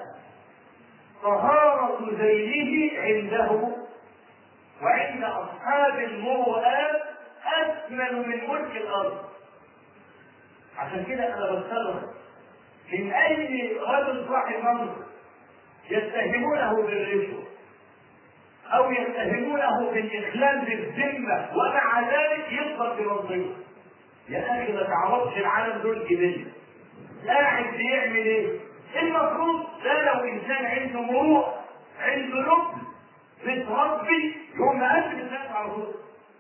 طهارة ذيله عنده وعند أصحاب المروءات أثمن من ملك الأرض. عشان كده أنا بستغرب من أي رجل صاحب منصب يتهمونه بالرشوة أو يتهمونه بالإخلال بالذمة ومع ذلك يفضل بمنصبه. يا أخي ما تعرفش العالم دول جبال قاعد بيعمل إيه؟ المفروض ده لو إنسان عنده مروءة عنده لب متربي يقوم مقدم الناس على طول.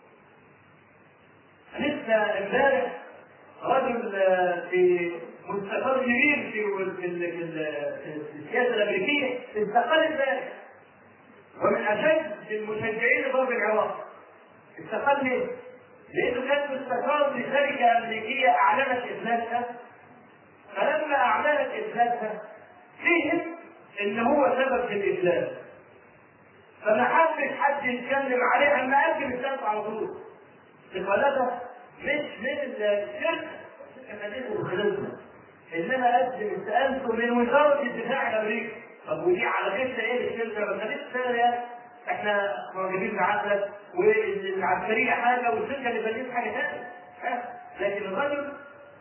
لسه امبارح رجل في مستقر كبير في في السياسة الأمريكية استقال امبارح ومن أشد المشجعين لضرب العراق. استقال ليه؟ لأنه كان مستقر لشركة أمريكية أعلنت إفلاسها، فلما أعلنت إفلاسها فهم إن هو سبب في الإفلاس، فما حدش حد يتكلم عليه أما قدم الشركة على طول. استقالتها مش من الشركة كتبته بخلصنا، إنما قدم استقالته من وزارة الدفاع الأمريكي. طب ودي على كده ايه الشركه؟ ما خدتش سنه، احنا موجودين بعقلك والعسكريه حاجه والشركه اللي بنيت حاجه ثانيه. لكن الرجل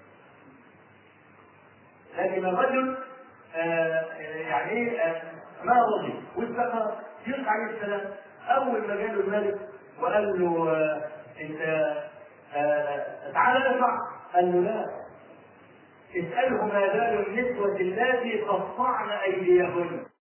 لكن الرجل آه يعني ايه آه ما رضي واستقر. يوسف عليه السلام اول ما جاله الملك وقال له آه انت آه تعالى ادفع، قال له لا، اساله ما بال النسوه اللاتي قطعن ايديهن.